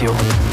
Radio.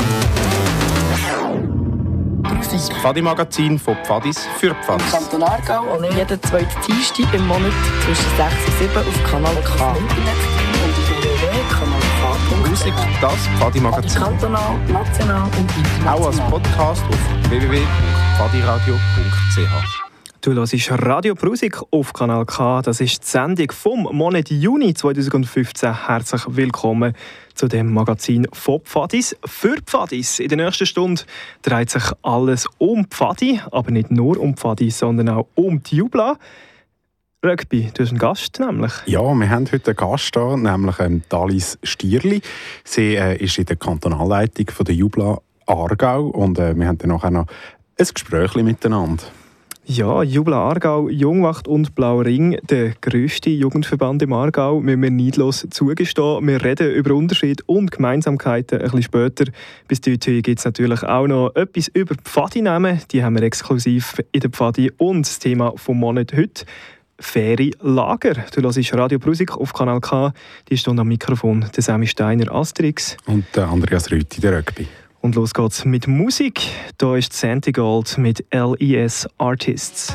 Das Pfadi-Magazin von Pfadis für Pfadis. Im Kanton Aargau und jeden zweiten Dienstag im Monat zwischen 6 und 7 auf Kanal K. Und www.kanalk.ch. Musik, das Pfadi-Magazin. Kantonal, national und international. Auch als Podcast auf www.pfadiradio.ch. Du hörst Radio Prusik auf Kanal K. Das ist die Sendung vom Monat Juni 2015. Herzlich willkommen zu dem Magazin von Pfadis für Pfadis. In der nächsten Stunde dreht sich alles um Pfadi, aber nicht nur um Pfadi, sondern auch um die Jubla. Rugby, du hast einen Gast nämlich. Ja, wir haben heute einen Gast da, nämlich Dalis Stierli. Sie ist in der Kantonalleitung von der Jubla Aargau und wir haben dann nachher noch ein Gespräch miteinander. Ja, Jubla Aargau, Jungwacht und Blauer Ring, der grösste Jugendverband im Aargau, müssen wir neidlos zugestehen. Wir reden über Unterschiede und Gemeinsamkeiten ein bisschen später. Bis dorthin gibt es natürlich auch noch etwas über Pfadi-Namen. Die haben wir exklusiv in der Pfadi. Und das Thema vom Monat heute: faire Lager. Du hörst Radio Prusik auf Kanal K. Die Stunde am Mikrofon der Sammy Steiner, Asterix. Und der Andreas Rüthi, der Rugby. Und los geht's mit Musik. Da ist Santi Gold mit LES Artists.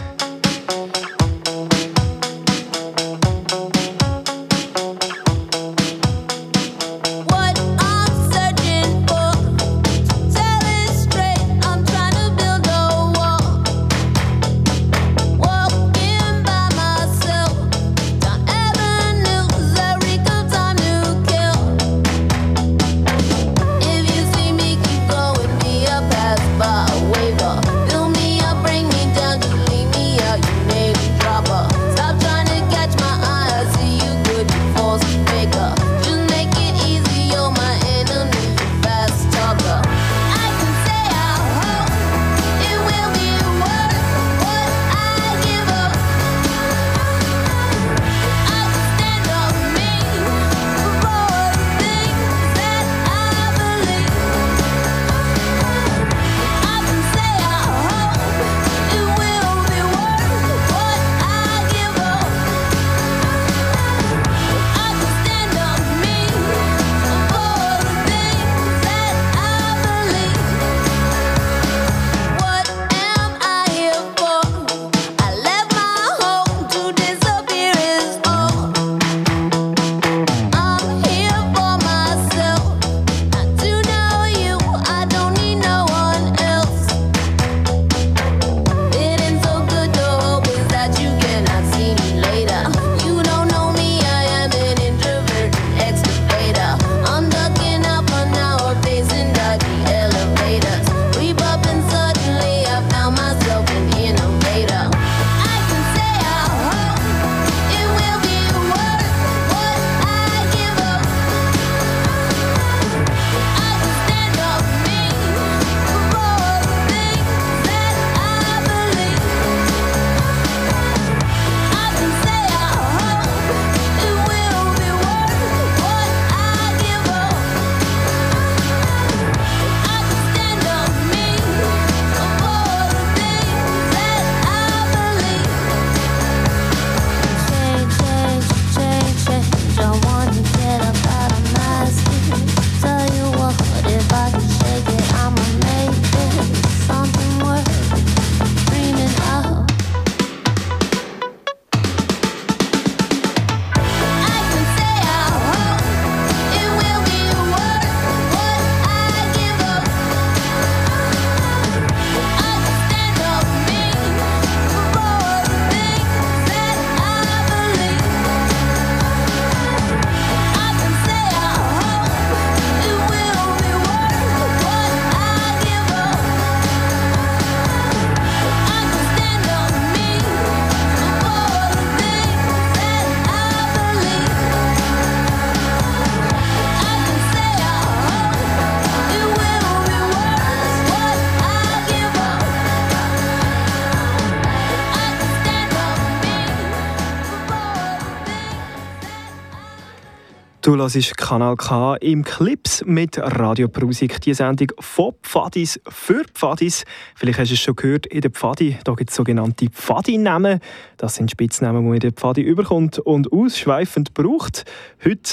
Du hörst Kanal K im Clips mit Radio Prusik. Die Sendung von Pfadis für Pfadis. Vielleicht hast du es schon gehört, in der Pfadi da gibt es sogenannte Pfadi-Namen. Das sind Spitznamen, die man in der Pfadi überkommt und ausschweifend braucht. Heute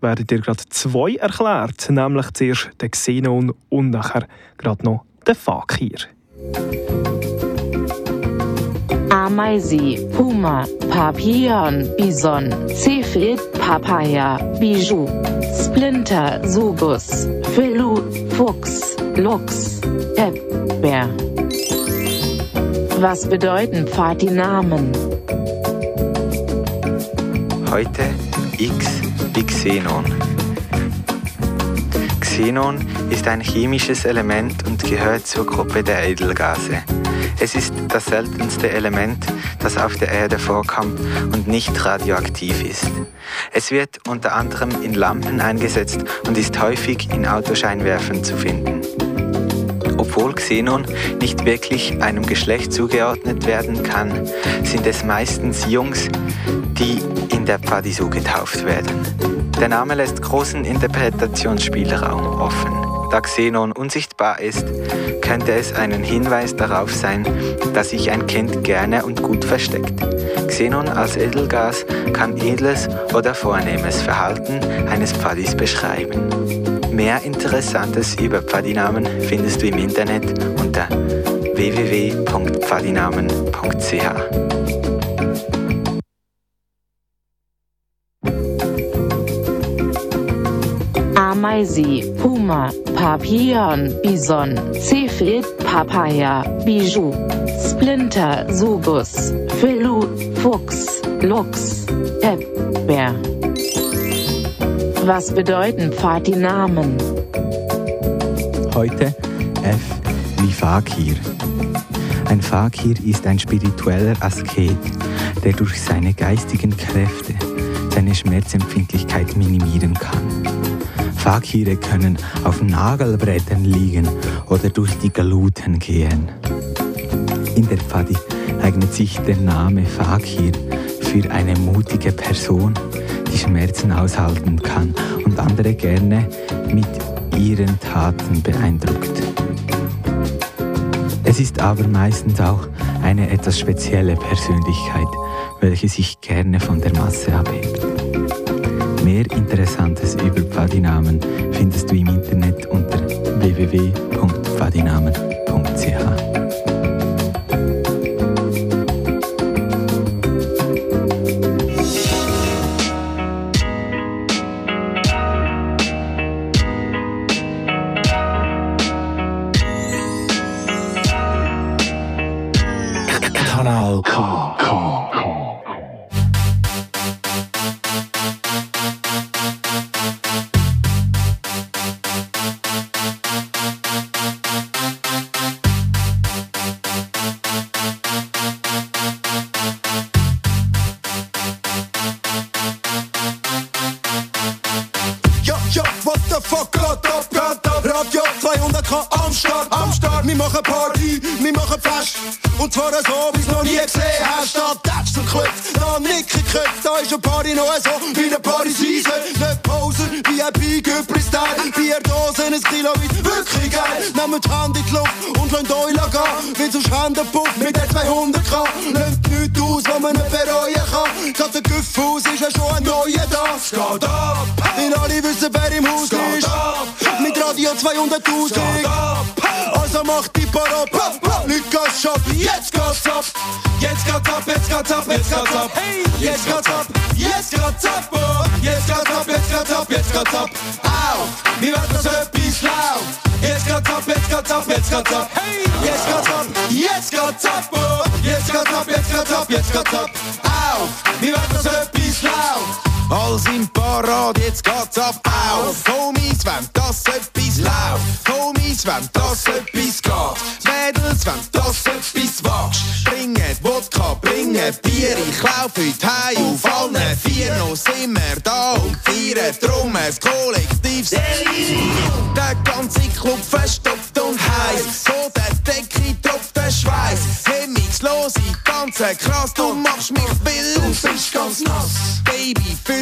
werden dir gerade 2 erklärt, nämlich zuerst der Xenon und nachher gerade noch der Fakir. Ameise, Puma, Papillon, Bison, Zephid, Papaya, Bijou, Splinter, Sugus, Filou, Fuchs, Luchs, Bär. Was bedeuten Pfadinamen? Heute X wie Xenon. Xenon ist ein chemisches Element und gehört zur Gruppe der Edelgase. Es ist das seltenste Element, das auf der Erde vorkommt und nicht radioaktiv ist. Es wird unter anderem in Lampen eingesetzt und ist häufig in Autoscheinwerfern zu finden. Obwohl Xenon nicht wirklich einem Geschlecht zugeordnet werden kann, sind es meistens Jungs, die in der Pfadisu getauft werden. Der Name lässt großen Interpretationsspielraum offen. Da Xenon unsichtbar ist, könnte es ein Hinweis darauf sein, dass sich ein Kind gerne und gut versteckt. Xenon als Edelgas kann edles oder vornehmes Verhalten eines Pfadis beschreiben. Mehr Interessantes über Pfadinamen findest du im Internet unter www.pfadinamen.ch. Ameise, Puma, Papillon, Bison, Zephid, Papaya, Bijou, Splinter, Sugus, Filou, Fuchs, Luchs, Bär. Was bedeuten Pfadinamen? Heute F wie Fakir. Ein Fakir ist ein spiritueller Asket, der durch seine geistigen Kräfte seine Schmerzempfindlichkeit minimieren kann. Fakire können auf Nagelbrettern liegen oder durch die Galuten gehen. In der Pfadi eignet sich der Name Fakir für eine mutige Person, die Schmerzen aushalten kann und andere gerne mit ihren Taten beeindruckt. Es ist aber meistens auch eine etwas spezielle Persönlichkeit, welche sich gerne von der Masse abhebt. Mehr Interessantes über Pfadinamen findest du im Internet unter www.pfadinamen.ch. Kanal K. What the fuck, geht ab? Radio 200K am Start. Wir machen Party, wir machen Fest. Und zwar so, wie's noch nie gesehen hast. Statt Tätsch und Klöpf, noch Nicken geköpft. Da ist eine Party noch so, wie eine Party-Season. Nicht Poser, VIP, Göppli-Style. Bierdosen, ein Kilo weit, wirklich geil. Nehmt die Hand in die Luft und lasst euch gehen. Wie zum Händepuff mit der 200K. Nehmt nichts aus, was man nicht bereuen kann. Gerade der Güffhaus ist ja schon ein neuer da. Es geht ab. In alle wissen, wer im Haus ist. Mit Radio 200'000. Also macht die Parade. Nicht Gas ab, jetzt geht's ab. Jetzt geht's ab, jetzt geht's ab, jetzt geht's ab. Jetzt geht's ab, jetzt geht's ab. Jetzt geht's ab, jetzt geht's ab, jetzt geht's ab. Au, wir werden so etwas laut. Jetzt geht's ab, jetzt geht's ab, jetzt geht's ab. Jetzt geht's ab, jetzt geht's ab. Jetzt geht's ab, jetzt geht's ab, jetzt geht's ab. Au, wir werden so etwas laut. All sind parat, jetzt geht's ab, auf. Homies, wenn das etwas läuft. Homies, wenn das etwas geht. Mädels, wenn das etwas wagst. Bringet Wodka, bringet Bier. Ich lauf heute heim auf allen vier. Noch sind wir da und feiern drum ein kollektives Delirium. Der ganze Club verstopft und heiß. So der Decke tropft der Schweiß. Hemmungslos, ich tanze krass. Du machst mich wild, du bist ganz nass. Baby, fühl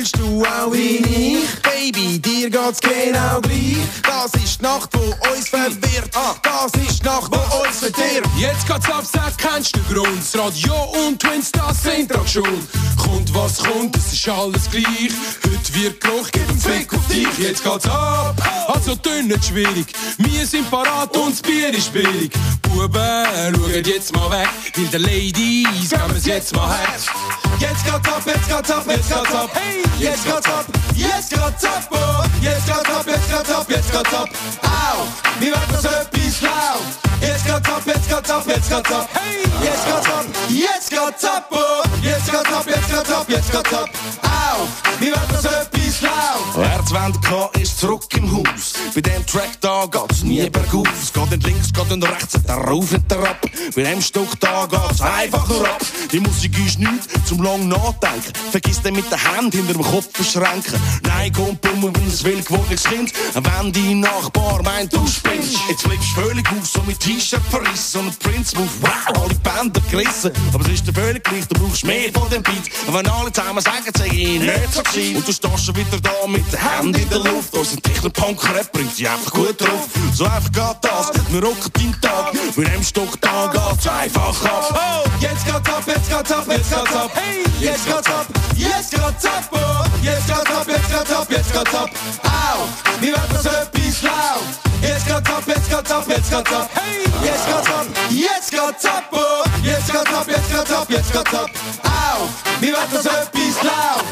fühlst du auch wie ich. Baby, dir geht's genau gleich. Das ist die Nacht, wo uns verwirrt. Das ist die Nacht, wo uns verdirbt. Jetzt geht's ab, sag, kennst du den Grund? Das Radio und Twins, das sind doch schon. Kommt was kommt, es ist alles gleich. Heute wird Geruch, gib einen Fick auf dich. Jetzt geht's ab, also dünn nicht schwierig. Wir sind parat und das Bier ist billig. Buben, schaut jetzt mal weg, weil der Ladies geben wir's jetzt mal her. Jetzt geht's ab, jetzt geht's ab, jetzt geht's ab. Hey, jetzt geht's ab, jetzt geht's ab, oh. Jetzt geht's ab, jetzt geht's ab, jetzt geht's ab. Au, wir werden so etwas laut. Jetzt geht's ab, jetzt geht's ab, jetzt geht's ab. Hey, jetzt geht's ab, jetzt geht's ab, oh. Jetzt geht's ab, jetzt geht's ab, jetzt geht's ab. Au, wir werden so etwas laut. R20K ist zurück im Haus. Bei dem Track da geht's nie bergauf. Es geht nicht links, geht nicht rechts, der rauf und der ab. Bei dem Stück da geht's einfach nur ab. Die Musik ist nichts zum lang nachdenken. Vergiss den mit der Hand hinter dem Kopf verschränken. Nein, komm, Pummer, wenn es will, gewohntes Kind. Wenn dein Nachbar meint, du spinnst. Jetzt flippst du völlig aus, so mit T-Shirt verrissen. Und ein Prince-Move, wow, alle Bänder gerissen. Aber es ist dir völlig gleich, du brauchst mehr von dem Beat. Und wenn alle zusammen sagen, sei ich nicht so gewesen. Und du stehst schon wieder da mit der Hand in der Luft. Unser Techno-Punk-Rap bringt dich einfach gut drauf. So einfach geht das, wir rocken deinen Tag. Mit dem Stock da geht's einfach ab. Oh, jetzt geht's ab, jetzt geht's ab, jetzt geht's ab. Hey, jetzt geht's ab, jetzt geht's ab, oh. Jetzt geht's ab, jetzt geht's ab, jetzt geht's ab. Au, wir werden so etwas laut. Jetzt geht's ab, jetzt geht's ab, jetzt geht's ab. Hey, jetzt geht's ab, jetzt geht's ab, oh. Jetzt geht's ab, jetzt geht's ab, jetzt geht's ab. Au, wir werden so etwas laut.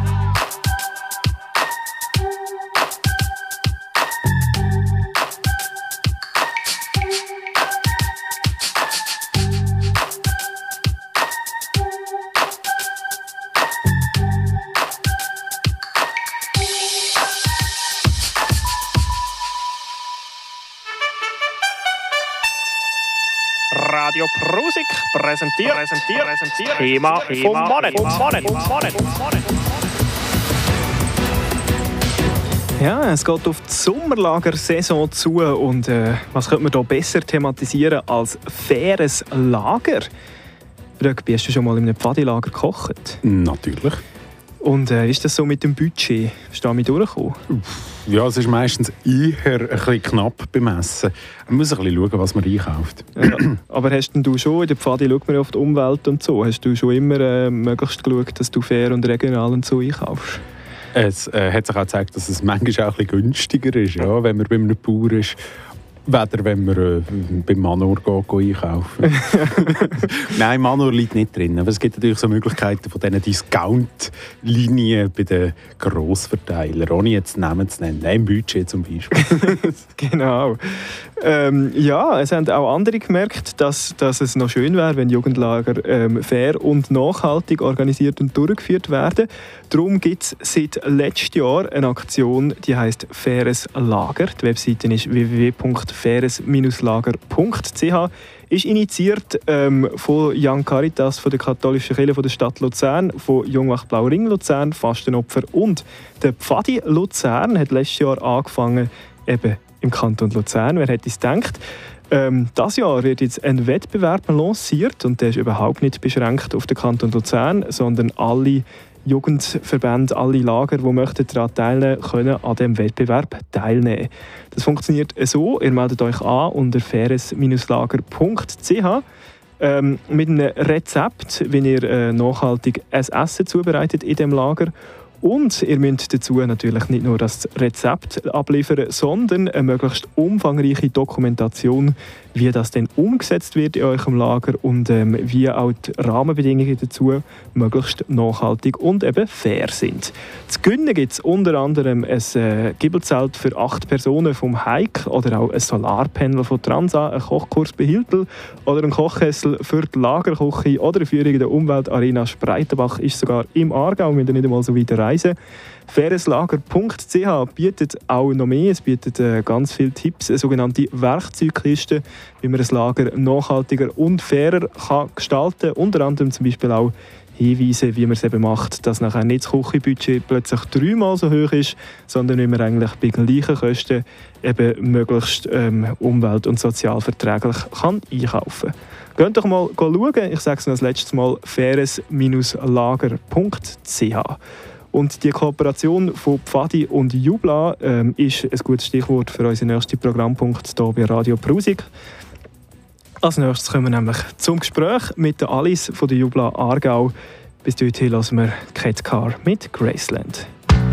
Radio Prusik präsentiert Thema vom Monat. Ja, es geht auf die Sommerlagersaison zu und was könnte man da besser thematisieren als faires Lager? Rögbi, hast du schon mal in einem Pfadilager gekocht? Natürlich. Und ist das so mit dem Budget? Bist du damit durchgekommen? Ja, es ist meistens eher ein bisschen knapp bemessen. Man muss ein bisschen schauen, was man einkauft. Ja, aber hast du schon, in der Pfadi schaut man auf die Umwelt und so, hast du schon immer möglichst geschaut, dass du fair und regional und so einkaufst? Es hat sich auch gezeigt, dass es manchmal auch ein bisschen günstiger ist, ja, wenn man bei einem Bauer ist. Weder wenn wir beim Manor einkaufen. Nein, Manor liegt nicht drin. Aber es gibt natürlich so Möglichkeiten von diesen Discount-Linien bei den Grossverteilern, ohne jetzt Namen zu nennen. Nein, im Budget zum Beispiel. Genau. Ja, es haben auch andere gemerkt, dass es noch schön wäre, wenn Jugendlager fair und nachhaltig organisiert und durchgeführt werden. Darum gibt es seit letztem Jahr eine Aktion, die heisst «Faires Lager». Die Webseite ist www.faires-lager.ch. Ist initiiert von Young Caritas, von der katholischen Kirche von der Stadt Luzern, von Jungwacht Blauring Luzern, Fastenopfer und der Pfadi Luzern hat letztes Jahr angefangen, eben im Kanton Luzern. Wer hätte es gedacht? Dieses Jahr wird jetzt ein Wettbewerb lanciert und der ist überhaupt nicht beschränkt auf den Kanton Luzern, sondern alle Jugendverbände, alle Lager, die möchten daran teilnehmen, können an diesem Wettbewerb teilnehmen. Das funktioniert so, ihr meldet euch an unter faires-lager.ch mit einem Rezept, wie ihr nachhaltig ein Essen zubereitet in diesem Lager. Und ihr müsst dazu natürlich nicht nur das Rezept abliefern, sondern eine möglichst umfangreiche Dokumentation, wie das dann umgesetzt wird in eurem Lager und wie auch die Rahmenbedingungen dazu möglichst nachhaltig und eben fair sind. Zu gewinnen gibt es unter anderem ein Giebelzelt für 8 Personen vom Heik oder auch ein Solarpanel von Transa, ein Kochkurs bei Hiltl oder ein Kochkessel für die Lagerküche oder eine Führung in der Umweltarena Spreitenbach ist sogar im Aargau, wir müssen nicht einmal so weit reisen. Faireslager.ch bietet auch noch mehr. Es bietet ganz viele Tipps, eine sogenannte Werkzeugliste, wie man ein Lager nachhaltiger und fairer kann gestalten kann. Unter anderem zum Beispiel auch Hinweise, wie man es eben macht, dass nachher nicht das Küchenbudget plötzlich 3-mal so hoch ist, sondern wie man eigentlich bei gleichen Kosten eben möglichst umwelt- und sozialverträglich kann einkaufen kann. Geht doch mal schauen. Ich sage es noch das letzte Mal, faires-lager.ch. Und die Kooperation von Pfadi und Jubla ist ein gutes Stichwort für unseren nächsten Programmpunkt hier bei Radio Prusik. Als nächstes kommen wir nämlich zum Gespräch mit der Alice von der Jubla Aargau. Bis dorthin hören wir Cat Car mit Graceland.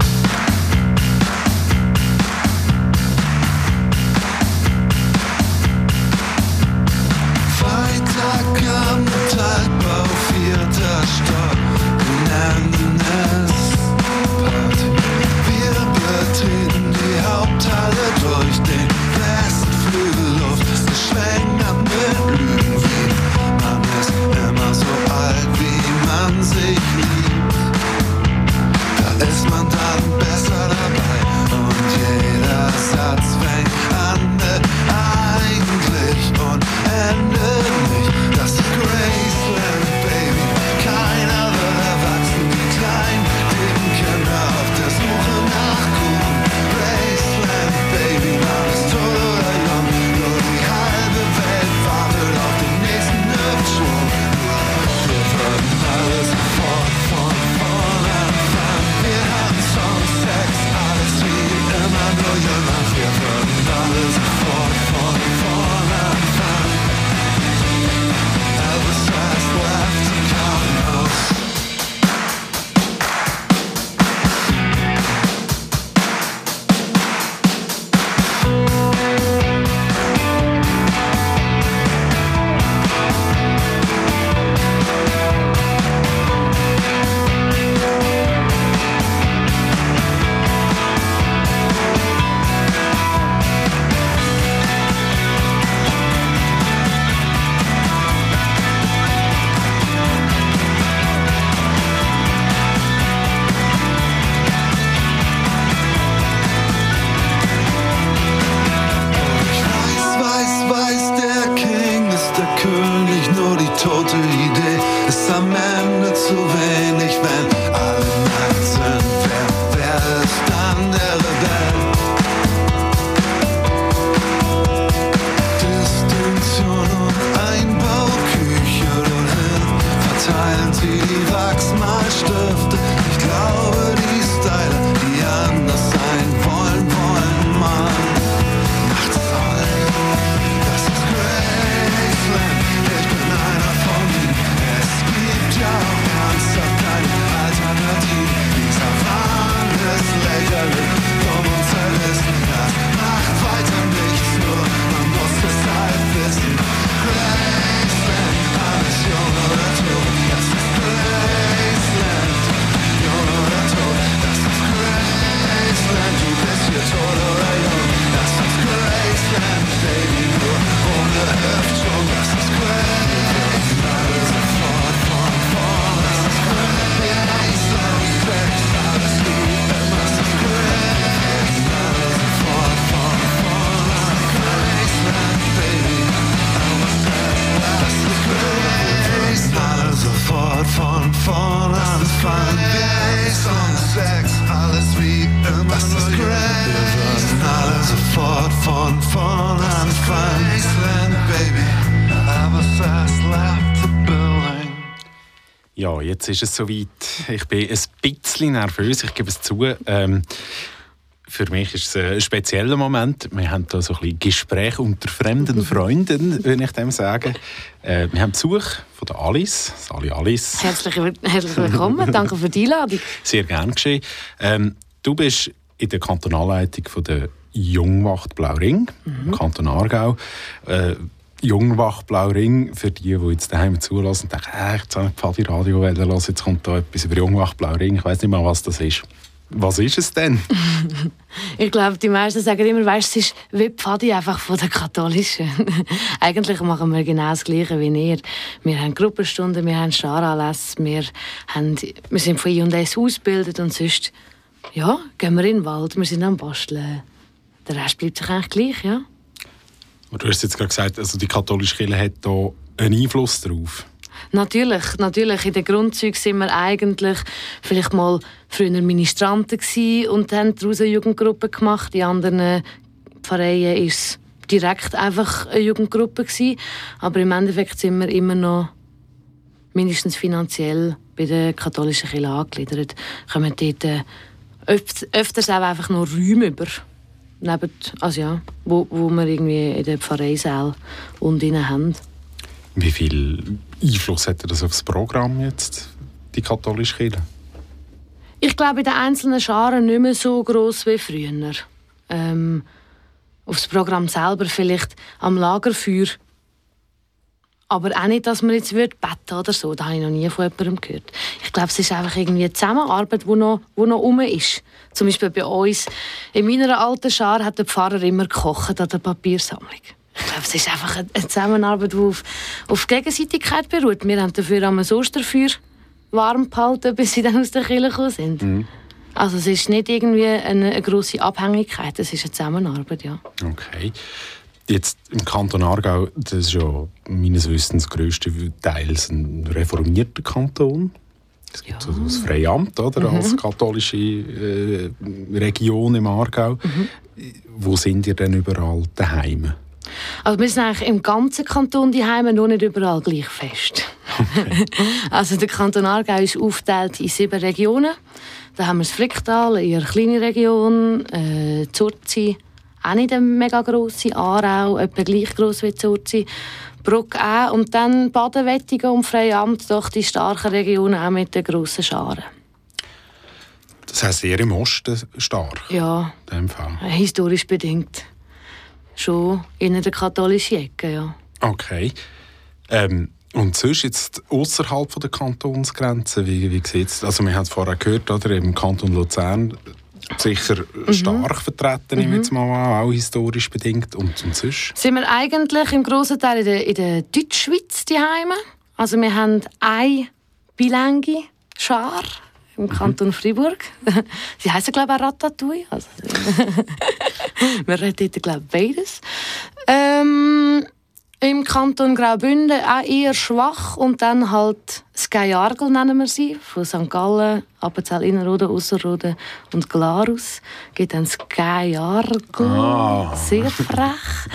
Altbau, 4. Stock, wir nennen es Party. Wir betreten die Haupthalle durch den Westflügel Luft. Wir schwenken ab mit Lügen wie man ist immer so alt, wie man sich liebt. Da ist man dann besser dabei und jeder Satz fängt an mit eigentlich und endet nicht. Das ist Graceland, Baby. Keiner wird erwachsen, die kleinen, dicken Kinder auf der Suche nach Kuchen. Graceland, Baby, man ist tot oder jung. Nur die halbe Welt wartet auf den nächsten Hüpfschwung. Wir würden alles sofort von vorne anfangen. Wir haben Songs, Sex, alles wie immer, nur jünger. Wir würden alles sofort von vorne anfangen. Elvis has left the cardinals. Tote Idee ist am Ende zu wenig, wenn alle nackt sind. Wer ist dann der Rebell? Distinktion und Einbau, Küche dorthin, verteilen sie die Wachsmalstifte. Ich glaube, die Styler, die anders sein wollen, man macht voll. Das ist Graceland. Ich bin einer von ihnen. Es gibt ja auch ernsthaft keine Alternative. Dieser Wahn ist lächerlich, dumm und zerrissen. Das macht weiter nichts, nur man muss es halt wissen. Graceland, alles jung oder tot. Das ist Graceland, jung oder tot. Das ist Graceland, du bist hier tot oder jung. Das ist Graceland, Baby, nur ohne Hüftschwung. Das ist Graceland, alles sofort von vorn. Das ist Graceland, Sex, alles wie immer. Das ist Graceland, alles sofort von vorn. Das ist Graceland, Baby, das ist Graceland, alles sofort von vorn anfangen. Graceland, Sex, alles wie immer. Das ist Graceland, alles sofort von vorn anfangen. Graceland, Baby, I was last left the building. Ja, jetzt ist es soweit. Ich bin ein bisschen nervös, ich gebe es zu. Für mich ist es ein spezieller Moment. Wir haben hier so ein bisschen Gespräch unter fremden Freunden, würde ich dem sagen. Wir haben Besuch von der Alice. Sali Alice. Herzlich willkommen, danke für die Einladung. Sehr gern geschehen. Du bist in der Kantonalleitung von der Jungwacht Blauring, Kanton Aargau. Jungwacht Blauring, für die jetzt daheim zulassen und denken, jetzt habe ich Pfadi Radio hören, jetzt kommt da etwas über Jungwacht Blauring. Ich weiss nicht mal, was das ist. Was ist es denn? Ich glaube, die meisten sagen immer, weißt, es ist wie Pfadi einfach von der Katholischen. Eigentlich machen wir genau das Gleiche wie ihr. Wir haben Gruppenstunden, wir haben Scharanlässe, wir sind von I&S ausgebildet und sonst gehen wir in den Wald, wir sind am Basteln. Der Rest bleibt sich eigentlich gleich, ja. Du hast jetzt gerade gesagt, also die katholische Kirche hat da einen Einfluss drauf. Natürlich. In den Grundzügen sind wir eigentlich vielleicht mal früher Ministranten gewesen und haben daraus eine Jugendgruppe gemacht. In anderen Pfarreien war es direkt einfach eine Jugendgruppe gewesen. Aber im Endeffekt sind wir immer noch mindestens finanziell bei der katholischen Kirche angegliedert, kommen dort öfters auch einfach nur Räume über. Neben, also ja, wo wir irgendwie in den Pfarreisälen und innen haben. Wie viel Einfluss hat das auf das Programm jetzt, die katholische Kirche? Ich glaube, in den einzelnen Scharen nicht mehr so gross wie früher. Auf das Programm selber vielleicht am Lagerfeuer. Aber auch nicht, dass man jetzt beten oder so. Das habe ich noch nie von jemandem gehört. Ich glaube, es ist einfach irgendwie eine Zusammenarbeit, die noch rum ist. Zum Beispiel bei uns. In meiner alten Schar hat der Pfarrer immer gekocht an der Papiersammlung. Ich glaube, es ist einfach eine Zusammenarbeit, die auf Gegenseitigkeit beruht. Wir haben dafür am Osterfeuer warm gehalten, bis sie dann aus der Kirche gekommen sind. Mhm. Also es ist nicht irgendwie eine grosse Abhängigkeit, es ist eine Zusammenarbeit, ja. Okay. Jetzt im Kanton Aargau, das ist ja meines Wissens grösstenteils ein reformierter Kanton. Es gibt so das Freiamt, oder, als katholische Region im Aargau. Wo sind ihr denn überall daheim? Also wir sind eigentlich im ganzen Kanton daheim, noch nicht überall gleich fest. Okay. Also der Kanton Aargau ist aufgeteilt in 7 Regionen. Da haben wir das Fricktal, eine eher kleine Region, Zurzi, auch nicht eine mega grosse, Aarau, etwa gleich gross wie Zurzi, Bruck auch, und dann Baden-Wettigen und Freiamt, doch die starken Regionen auch mit den grossen Scharen. Das heisst eher im Osten stark? Ja, in dem Fall. Historisch bedingt. Schon in der katholischen Ecke, ja. Okay. Und sonst jetzt ausserhalb der Kantonsgrenzen, wie sieht es? Also wir haben es vorher gehört, oder, im Kanton Luzern sicher stark vertreten, nehme ich jetzt mal an, auch historisch bedingt. Und sonst? Sind wir eigentlich im grossen Teil in der Deutschschweiz daheim. Also wir haben eine bilingue Schar im Kanton Freiburg. Sie heissen, glaube ich, auch Ratatouille. Also, wir reden dort, glaube ich, beides. Im Kanton Graubünden auch eher schwach. Und dann halt Skayargel nennen wir sie. Von St. Gallen, Appenzell Innerrhoden, Ausserrhoden und Glarus. Geht dann Skayargel. Sehr frech.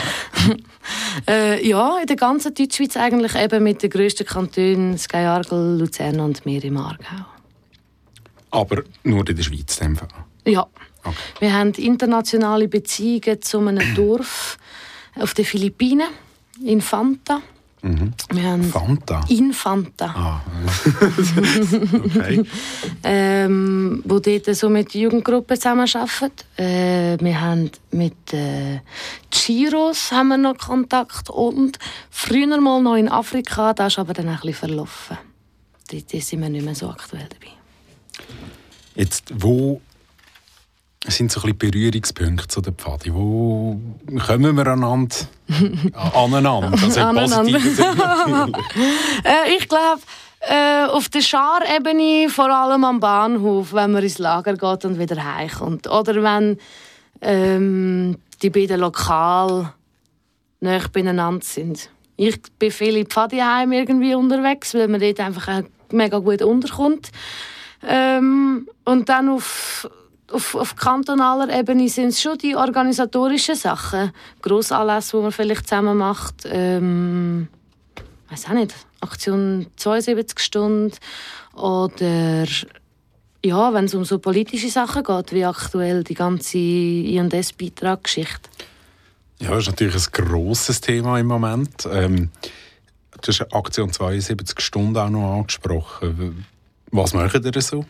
Ja, in der ganzen Deutschschweiz eigentlich eben mit den grössten Kantonen Skayargel, Luzern und wir im Aargau. Aber nur in der Schweiz in dem Fall? Ja. Okay. Wir haben internationale Beziehungen zu einem Dorf auf den Philippinen, Infanta. Wir haben Infanta. Okay. Wo dort so mit Jugendgruppen zusammenarbeiten. Wir haben mit Giros haben wir noch Kontakt und früher mal noch in Afrika, das ist aber dann ein bisschen verlaufen. Dort sind wir nicht mehr so aktuell dabei. Jetzt, wo sind so ein bisschen Berührungspunkte zu der Pfadi? Wo kommen wir aneinander? Also im positiven Sinne. Ich glaube, auf der Scharebene, vor allem am Bahnhof, wenn man ins Lager geht und wieder heimkommt. Oder wenn die beiden Lokale nahe beieinander sind. Ich bin viel in Pfadiheim irgendwie unterwegs, weil man dort einfach mega gut unterkommt. Und dann auf kantonaler Ebene sind es schon die organisatorischen Sachen. Grossanlässe, die man vielleicht zusammen macht. Weiß auch nicht. Aktion 72 Stunden. Oder ja, wenn es um so politische Sachen geht, wie aktuell die ganze I&S-Beitrag-Geschichte. Ja, das ist natürlich ein grosses Thema im Moment. Du hast Aktion 72 Stunden auch noch angesprochen. Was machen ihr so?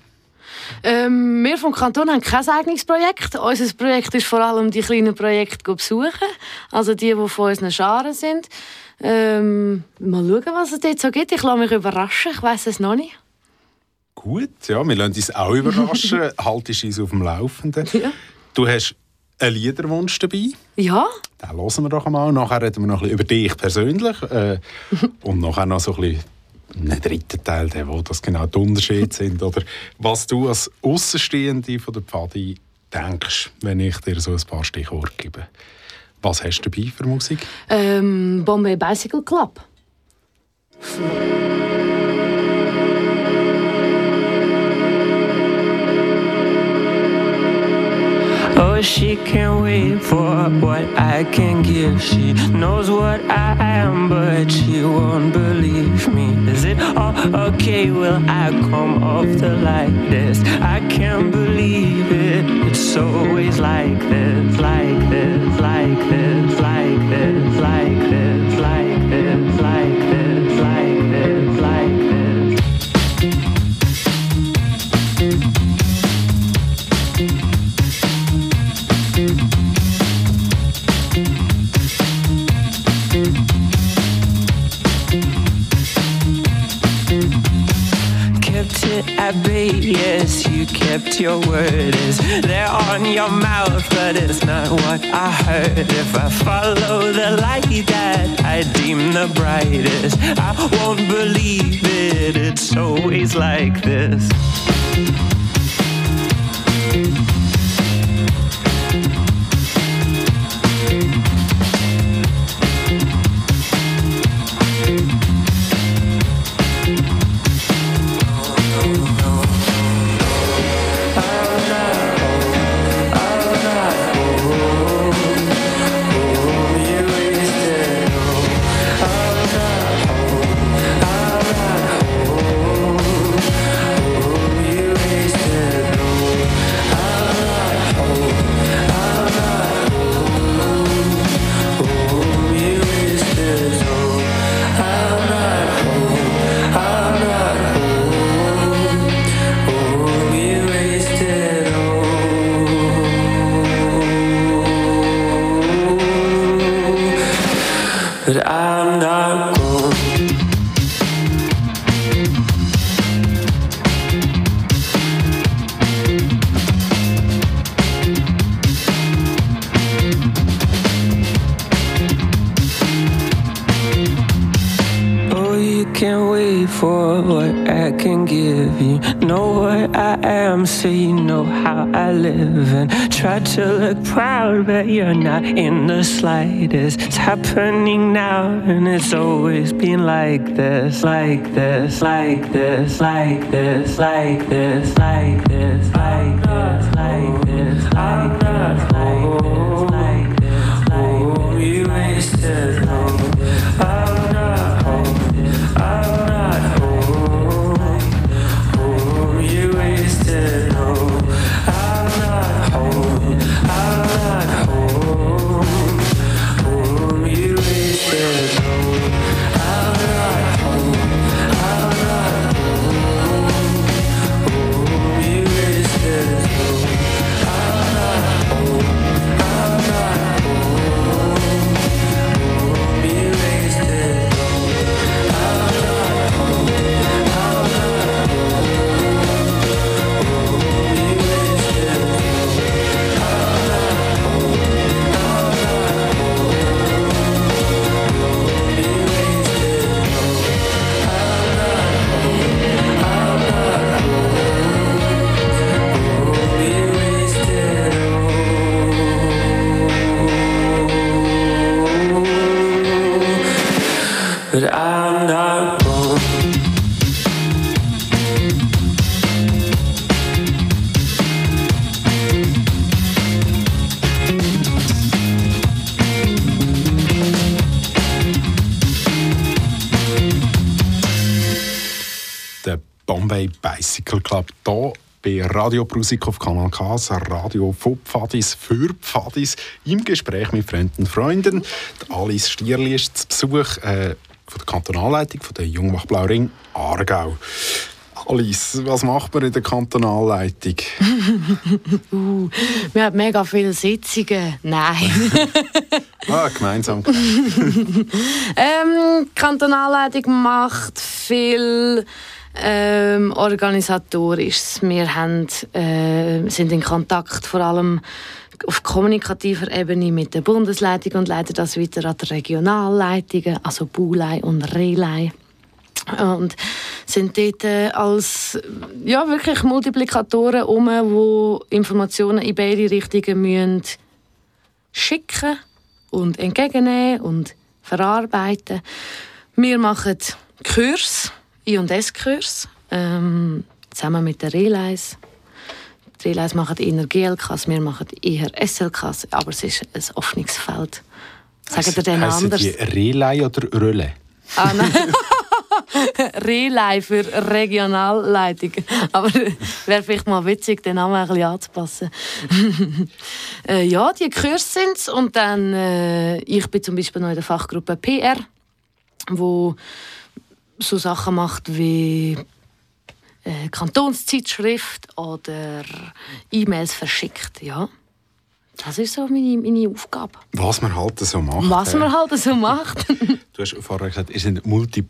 Wir vom Kanton haben kein eigenes Projekt. Unser Projekt ist vor allem die kleinen Projekte zu besuchen. Also die von unseren Scharen sind. Mal schauen, was es dort so gibt. Ich lasse mich überraschen. Ich weiss es noch nicht. Gut, ja, wir lassen uns auch überraschen. Haltest uns auf dem Laufenden. Ja. Du hast einen Liederwunsch dabei. Ja. Den hören wir doch einmal. Nachher reden wir noch ein bisschen über dich persönlich. Und nachher noch so ein bisschen einen dritten Teil, wo das genau die Unterschiede sind. Oder was du als Aussenstehende von der Pfadi denkst, wenn ich dir so ein paar Stichworte gebe. Was hast du dabei für Musik? Bombay Bicycle Club. Oh but she can't wait for what I can give. She knows what I am, but she won't believe me. Is it all okay? Will I come off the like this? I can't believe it. It's always like this, like this, like this, like this, like this, like this, like this, like this, like this. Kept it at bay, yes, you kept your word. Is there on your mouth, but it's not what I heard. If I follow the light that I deem the brightest, I won't believe it, it's always like this. But I'm not gone. Oh, you can't wait for what I can give you. Know what I am, so you know how I live. And try to look proud, but you're not in the slightest. It's happening now, and it's always been like this, like this, like this, like this, like this, like this, like this, like this, like this, like this, like this, like this. You wasted love. I'm not home. I'm not home. Home, you wasted love. I'm not home. I'm not home. Home, you wasted love. I'm not home. I'm not home. Home, you wasted love. I'm not home. I'm not home. Home, you wasted love. I'm not home. I'm not home. Home, you wasted love. I'm not home. I'm not home. Home, you wasted love. I'm not home. I'm not home. Home, you wasted love. But I'm not gone. Der Bombay Bicycle Club hier bei Radio Brusik auf Kanal K, das Radio von Pfadis für Pfadis, im Gespräch mit Freunden und Freunden. Die Alice Stierli ist zu Besuch von der Kantonalleitung von der Jungwacht Blauring Aargau. Alice, was macht man in der Kantonalleitung? Wir haben mega viele Sitzungen. Nein. Gemeinsam. Die Kantonalleitung macht viel Organisatorisches. Wir sind in Kontakt vor allem auf kommunikativer Ebene mit der Bundesleitung und leiten das weiter an die Regionalleitungen, also Bulei und Relei. Und sind dort als wirklich Multiplikatoren die Informationen in beide Richtungen müssen schicken und entgegennehmen und verarbeiten. Wir machen Kurs, I&S-Kurs, zusammen mit den Relays. Relays machen eher GLKs, wir machen eher SLKs, aber es ist ein offenes Feld. Sagen ihr denn anders? Die Relay oder Rölle? Ah, nein. Relay für Regionalleitung. Aber wäre vielleicht mal witzig, den Namen ein bisschen anzupassen. Ja, die Kurs sind es. Und dann, ich bin zum Beispiel noch in der Fachgruppe PR, wo so Sachen macht wie Kantonszeitschrift oder E-Mails verschickt. Ja. Das ist so meine Aufgabe. Was man halt so macht. Was man halt so macht. Du hast vorher gesagt, es sind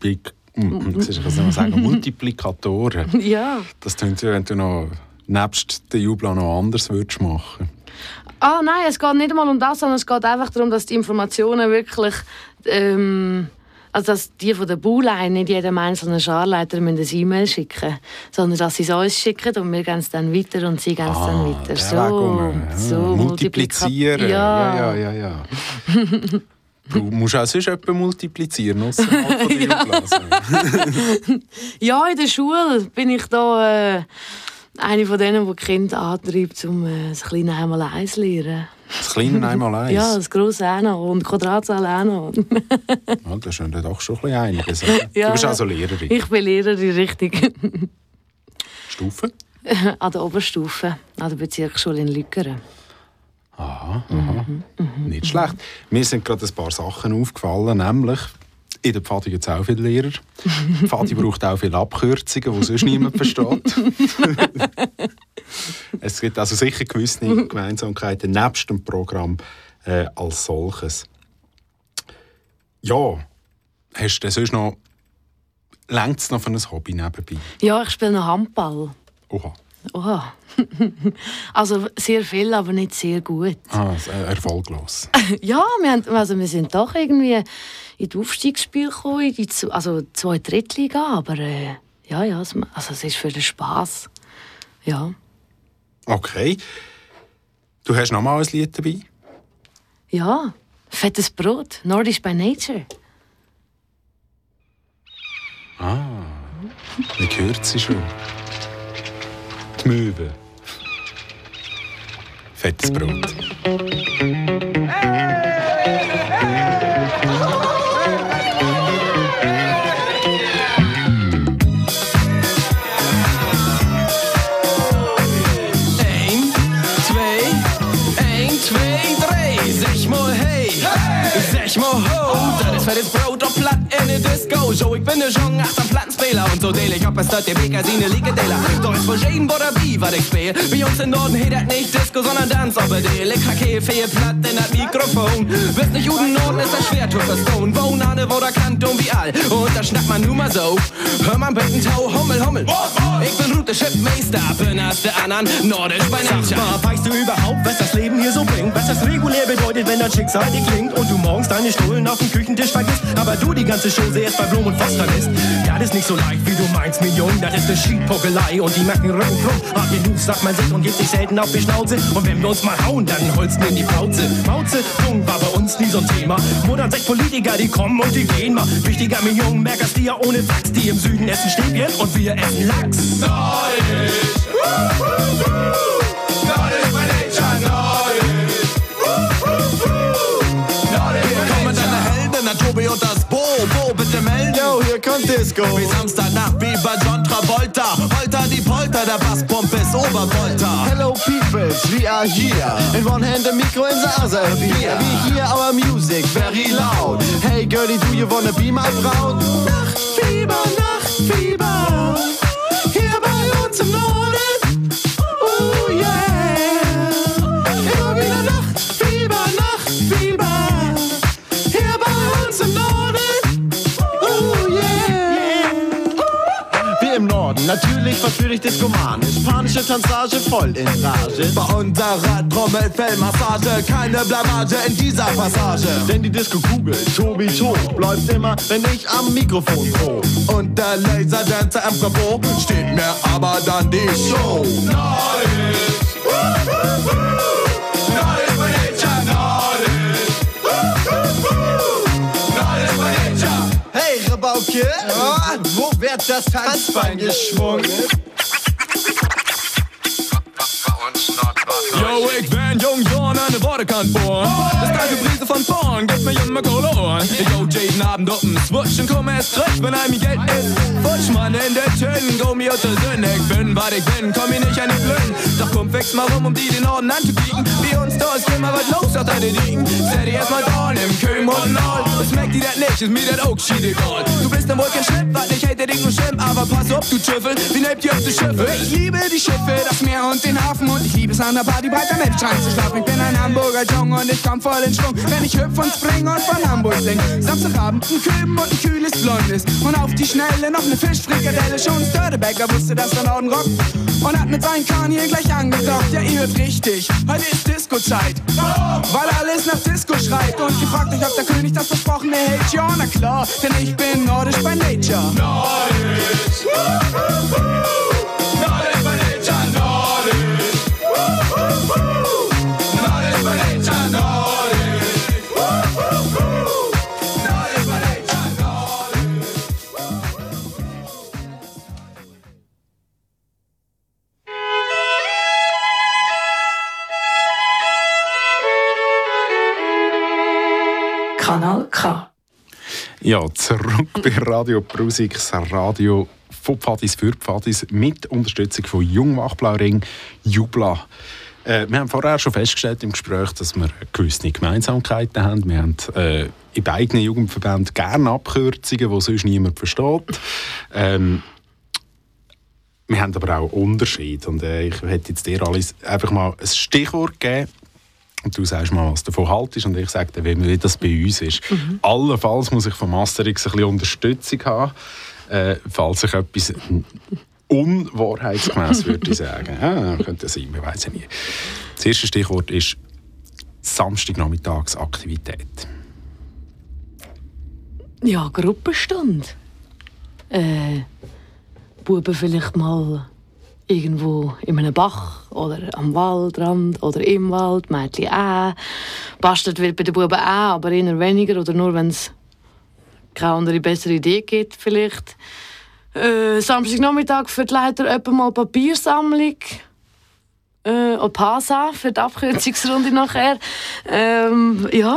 Multiplikatoren. Ja. Das klingt so, wenn du noch nebst der Jubla noch anders würdest machen. Ah, nein, es geht nicht einmal um das, sondern es geht einfach darum, dass die Informationen wirklich, also dass die von der Bauline nicht jedem einzelnen Scharleiter ein E-Mail schicken, sondern dass sie es uns schicken und wir gehen es dann weiter und sie gehen es dann weiter. So multiplizieren. Ja. Du musst auch sonst jemanden multiplizieren, ausserhalb von der Jublase. Ja, in der Schule bin ich da eine von denen, die Kinder antreibt, um das kleine Einmaleins zu lernen. Das kleine Einmaleins? Ja, das grosse auch noch und Quadratzahl auch noch. Ja, das ist ja doch schon ein bisschen einiges. Ja, du bist also Lehrerin? Ich bin Lehrerin, richtig. Stufe? An der Oberstufe, an der Bezirksschule in Lückeren. Aha. Nicht schlecht. Mir sind gerade ein paar Sachen aufgefallen, nämlich in der Pfadi gibt es auch viele Lehrer. Die Pfadi braucht auch viele Abkürzungen, die sonst niemand versteht. Es gibt also sicher gewisse Gemeinsamkeiten nebst dem Programm als solches. Ja, hast du sonst noch... Reicht es noch für ein Hobby nebenbei? Ja, ich spiele noch Handball. Oha. Also sehr viel, aber nicht sehr gut. Erfolglos. Ja, wir sind doch irgendwie in die Aufstiegsspiele gekommen, also 2. Drittliga, aber es ist für den Spass. Ja. Okay. Du hast noch mal ein Lied dabei? Ja, fettes Brot, Nordisch by Nature. Wie hört sie schon? Die Möwe. Fettes Brot. Fettes Brot auf Platt in der Disco. Jo, ich bin der Jong, 8 Plattenspieler. Und so deal ich ob es dort die Bäckersine Liegedela. Doch ist für jeden oder wie, was ich spiel. Bei uns im Norden heet das nicht Disco, sondern Dance. Aber die Elektrake fehlt platt in das Mikrofon. Wisst nicht, Juden Norden ist das schwer zu verstehen. Wohnen alle, wo der Kanton wie all. Und da schnackt man nur mal so. Hör man bitte Tau, Hummel, Hummel. Ich bin Route Chipmeister, bin als der anderen Nordisch bei Nature. Sag mal, weißt du überhaupt, was das Leben hier so bringt? Was das regulär bedeutet, wenn das Schicksal dir klingt und du morgens deine Stullen auf dem Küchentisch vergisst, aber du die ganze Show erst bei Blum und Voss vermisst. Ja, das ist nicht so leicht, wie du meinst, Million. Das ist eine Schiedpuckelei und die machen Rücken krumm. Hart genug, sagt man sich und gibt sich selten auf die Schnauze. Und wenn wir uns mal hauen, dann holst du in die Plauze. Mauze, Jung war bei uns nie so ein Thema. Modern 6 Politiker, die kommen und die gehen mal. Wichtiger Millionen, merkst du ja ohne Wachs. Die im Süden essen Stäbchen und wir essen Lachs. Nordisch, Nordisch by Nature, Nordisch, Hier kommen deine Helden, der Tobi und das Bo, bitte melden. Yo, hier kommt Disco. Wie Samstagnacht, wie bei John Travolta. Holter die Polter, der Basspump ist Obervolta. Hello peoples, we are here. In one hand the micro, in the other beer. We hear our music very loud. Hey girlie, do you wanna be my Braut? Nachtfieber, Nachtfieber. Hier bei uns im Norden. Oh yeah. Immer wieder Nachtfieber, Nachtfieber. Hier bei uns im Norden. Oh yeah. Wir im Norden, natürlich verführe ich diskomanisch. Panische Tanzage voll in Rage. Bei unserer Trommelfellmassage, keine Blamage in dieser Passage. Denn die Disco-Kugel, Tobi Tob, bleibt immer, wenn ich am Mikrofon prob. Und der Laserdancer am Bravo steht mir aber dann die Show. Nordisch, Nordisch by Nature, Nordisch, Nordisch by Nature. Hey Rabauke, wo wird das Tanzbein geschwungen? Yo, ich bin jung, John, an der Wortekant bohren. Das kalte Brise von vorn, gibt mir immer Color. Ich go jeden Abend auf den Switch und komm erst recht, wenn einem Geld ist. Futsch, Mann, in der Tüten, go mir unter Sinn. Ich bin, was ich bin, komm mir nicht an die Blöden. Doch komm, fix mal rum, den Norden anzubiegen. Wie uns da ist immer was los, auf deine Liegen. Stell dir erstmal da, nimm Köhm und All. Was merkt die das nicht, ist mir das auch shit egal. Du bist dann wohl kein Schlimm, was ich hätte dich nur schlimm. Aber pass auf, du Tüffel, wie nehmt ihr auf die Schiffe? Ich liebe die Schiffe, das Meer und den Hafen. Und ich liebe es an der Party bei der Milchschein zu schlafen. Ich bin ein Hamburger Junge und ich komm voll in Schwung, wenn ich hüpf und spring und von Hamburg sing. Samstagabend ein Köben und ein kühles Blondes. Und auf die Schnelle noch eine Fischfrikadelle. Schon Störtebecker wusste, dass der Norden rockt. Und hat mit seinen Kahn hier gleich angedockt. Ja, ihr hört richtig, heute ist Disco-Zeit. Weil alles nach Disco schreit. Und ihr fragt euch, ob der König das Versprochene hält. Ja, na klar, denn ich bin nordisch by nature. Nordisch! Nordisch by nature, nordisch! Nordisch by nature, nordisch! Nordisch by nature, nordisch! Kanal K. Ja, zurück bei Radio Brusik, das Radio von Pfadis für Pfadis mit Unterstützung von Jungwach-Blauring, Jubla. Wir haben vorher schon festgestellt im Gespräch, dass wir gewisse Gemeinsamkeiten haben. Wir haben in beiden Jugendverbänden gerne Abkürzungen, die sonst niemand versteht. Wir haben aber auch Unterschiede. Und ich hätte jetzt dir alles einfach mal ein Stichwort geben. Und du sagst mal, was du davon haltest, und ich sage dir, wie das bei uns ist. Allenfalls muss ich vom Asterix ein bisschen Unterstützung haben, falls ich etwas unwahrheitsgemäß würde sagen. Ja, könnte sein, man weiß ja nie. Das erste Stichwort ist Samstagnachmittagsaktivität. Ja, Gruppenstunde. Buben vielleicht mal irgendwo in einem Bach oder am Waldrand oder im Wald, Mädchen auch. Bastelt wird bei den Buben auch, aber eher weniger oder nur, wenn es keine andere, bessere Idee gibt vielleicht. Samstagnachmittag für die Leiter etwa mal Papiersammlung. Und PASA für die Abkürzungsrunde nachher. Ja.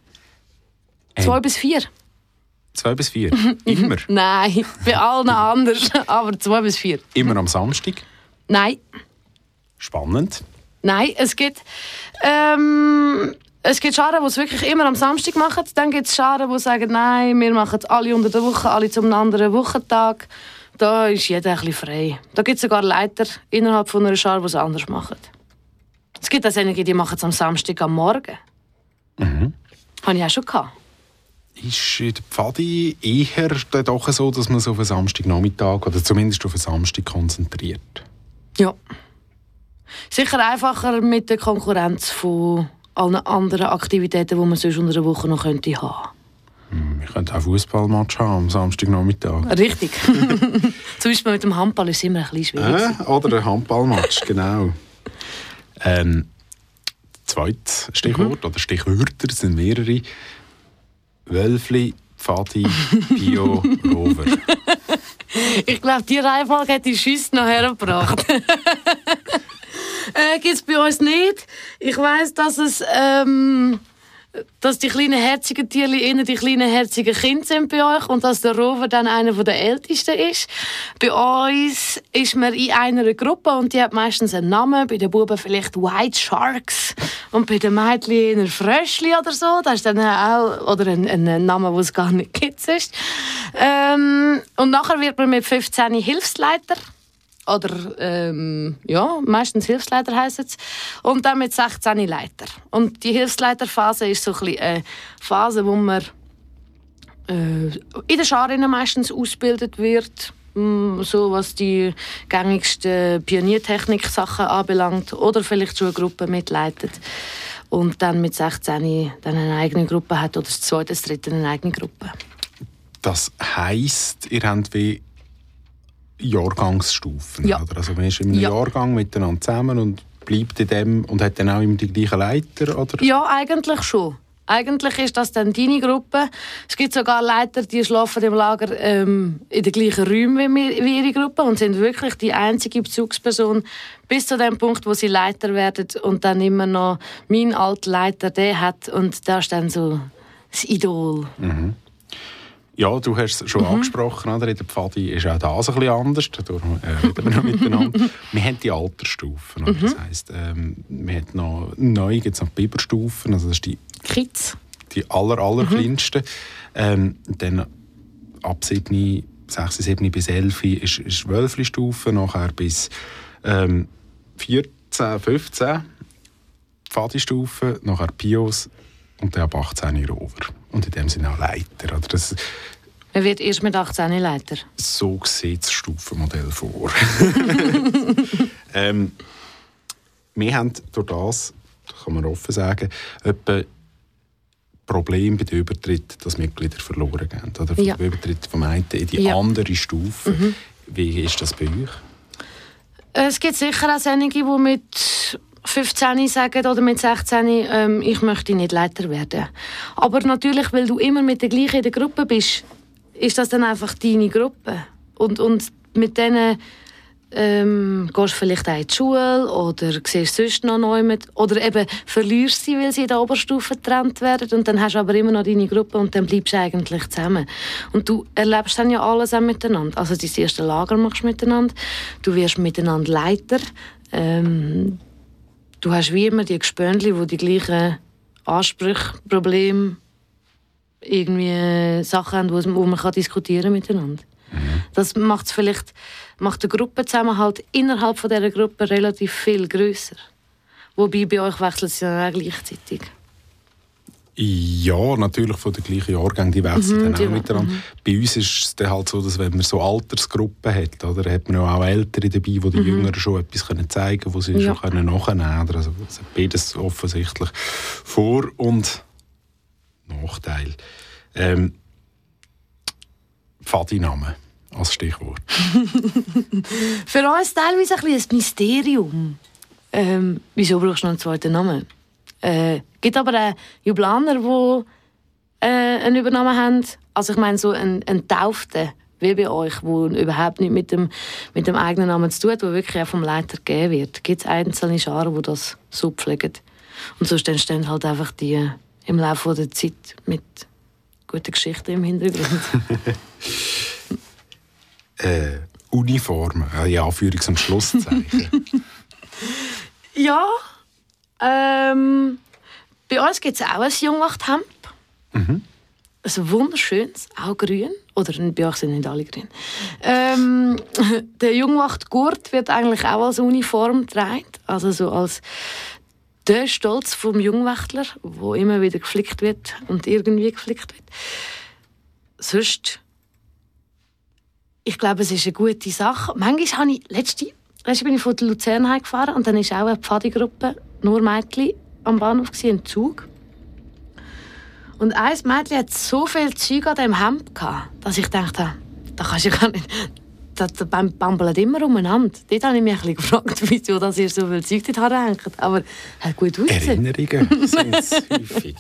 2 bis 4. 2 bis 4? Immer? Nein, bei allen anders. Aber 2 bis 4. Immer am Samstag? Nein. Spannend. Nein, es gibt Scharen, die es wirklich immer am Samstag machen. Dann gibt es Scharen, die sagen, nein, wir machen es alle unter der Woche, alle zum anderen Wochentag. Da ist jeder ein bisschen frei. Da gibt es sogar Leiter innerhalb von einer Schar, die es anders machen. Es gibt auch einige, die machen es am Samstag am Morgen. Mhm. Habe ich auch schon gehabt. Ist in der Pfadi eher doch so, dass man sich auf einen Samstagnachmittag oder zumindest auf einen Samstag konzentriert? Ja. Sicher einfacher mit der Konkurrenz von allen anderen Aktivitäten, die man sonst unter der Woche noch haben könnte. Wir könnten auch einen Fußballmatch haben am Samstagnachmittag. Richtig. Zum Beispiel mit dem Handball ist es immer ein bisschen schwierig. Oder ein Handballmatch, genau. Zweites Stichwort oder Stichwörter, es sind mehrere. Wölfli, Pfadi, Bio, Rover. Ich glaube, die Reihenfolge hat die Schüsse noch hergebracht. Gibt es bei uns nicht. Ich weiss, dass es dass die kleinen herzigen Tierchen eher die kleinen herzigen Kinder sind bei euch und dass der Rover dann einer der Ältesten ist. Bei uns ist man in einer Gruppe und die hat meistens einen Namen. Bei den Buben vielleicht White Sharks und bei den Mädchen eher Fröschli oder so. Das ist dann auch oder ein Name, den es gar nicht gibt. Und nachher wird man mit 15 Hilfsleiter. Oder, meistens Hilfsleiter heisst es. Und dann mit 16 Leiter. Und die Hilfsleiterphase ist so ein bisschen eine Phase, wo man in den Scharen meistens ausgebildet wird. So was die gängigsten Pioniertechnik-Sachen anbelangt. Oder vielleicht schon eine Gruppe mitleitet. Und dann mit 16 dann eine eigene Gruppe hat. Oder das zweite, das dritte eine eigene Gruppe. Das heisst, ihr habt wie Jahrgangsstufen. Ja. Oder? Also man ist in einem Jahrgang miteinander zusammen und bleibt in dem und hat dann auch immer die gleichen Leiter? Oder? Ja, eigentlich schon. Eigentlich ist das dann deine Gruppe. Es gibt sogar Leiter, die schlafen im Lager in den gleichen Räumen wie ihre Gruppe und sind wirklich die einzige Bezugsperson bis zu dem Punkt, wo sie Leiter werden und dann immer noch mein alter Leiter, der hat. Und das ist dann so das Idol. Mhm. Ja, du hast es schon angesprochen, oder? In der Pfadi ist auch das ein bisschen anders. Dadurch reden wir noch miteinander. Wir haben die Altersstufen. Mhm. Das heisst, wir haben noch neu gibt's noch die Biberstufen. Also das ist die Kids. Die allerkleinsten. Dann ab 7, 6, 7 bis 11 ist Wölfli-Stufe. Nachher bis 14, 15 Pfadi-Stufe. Nachher Pios. Und dann ab 18 Rover. Und in dem sind auch Leiter. Oder das, man wird erst mit 18 Leiter. So sieht das Stufenmodell vor. Wir haben durch das kann man offen sagen, etwa Problem bei den Übertritt, dass Mitglieder verloren gehen. Oder ja. Der Übertritt vom einen in die andere Stufe. Mhm. Wie ist das bei euch? Es gibt sicher auch einige, die mit 15 sagen oder mit 16, ich möchte nicht Leiter werden. Aber natürlich, weil du immer mit der gleichen in der Gruppe bist, ist das dann einfach deine Gruppe. Und mit denen gehst du vielleicht auch in die Schule oder siehst sonst noch jemanden. Oder eben verlierst sie, weil sie in der Oberstufe getrennt werden. Und dann hast du aber immer noch deine Gruppe und dann bleibst du eigentlich zusammen. Und du erlebst dann ja alles auch miteinander. Also dein erste Lager machst du miteinander. Du wirst miteinander Leiter. Du hast wie immer die Gespöndli, die gleichen Ansprüche, Probleme, irgendwie Sachen haben, wo man diskutieren miteinander. Mhm. Das macht den Gruppenzusammenhalt innerhalb von dieser Gruppe relativ viel grösser. Wobei bei euch wechselt es ja auch gleichzeitig. Ja, natürlich von den gleichen Jahrgängen, die wechseln dann auch miteinander. Bei uns ist es dann halt so, dass wenn man so Altersgruppen hat, oder, hat man ja auch Ältere dabei, die den Jüngeren schon etwas zeigen können, wo sie schon nachnehmen können. Also es hat beides offensichtlich Vor- und Nachteil. Pfadi-Namen als Stichwort. Für uns teilweise ein Mysterium. Wieso brauchst du noch einen zweiten Namen? Es gibt aber auch Jublaner, die einen Übernamen haben. Also ich meine so einen Tauften, wie bei euch, der überhaupt nicht mit dem eigenen Namen zu tun hat, der wirklich auch vom Leiter gegeben wird. Es gibt einzelne Scharen, die das so pflegen. Und sonst entstehen halt einfach die im Laufe der Zeit mit guten Geschichten im Hintergrund. Uniformen, ja, Anführungs- und Schlusszeichen. Ja, bei uns gibt es auch ein Jungwachthemd. Mhm. Ein wunderschönes, auch grün. Oder bei euch sind nicht alle grün. Der Jungwachtgurt wird eigentlich auch als Uniform getragen. Also so als der Stolz vom Jungwächtler, wo immer wieder geflickt wird und irgendwie geflickt wird. Sonst, ich glaube, es ist eine gute Sache. Manchmal habe ich, letzte bin ich von Luzern heimgefahren und dann war auch eine Pfadi-Gruppe, nur Mädchen, am Bahnhof im Zug. Und ein Mädchen hat so viel Zeug an diesem Hemd gehabt, dass ich dachte, da kannst du gar nicht. Das bambelt immer umeinander. Dort habe ich mich ein bisschen gefragt, wieso dass ihr so viel Zeug dort hängt. Aber hat gut ausgesehen. Erinnerungen sind es häufig.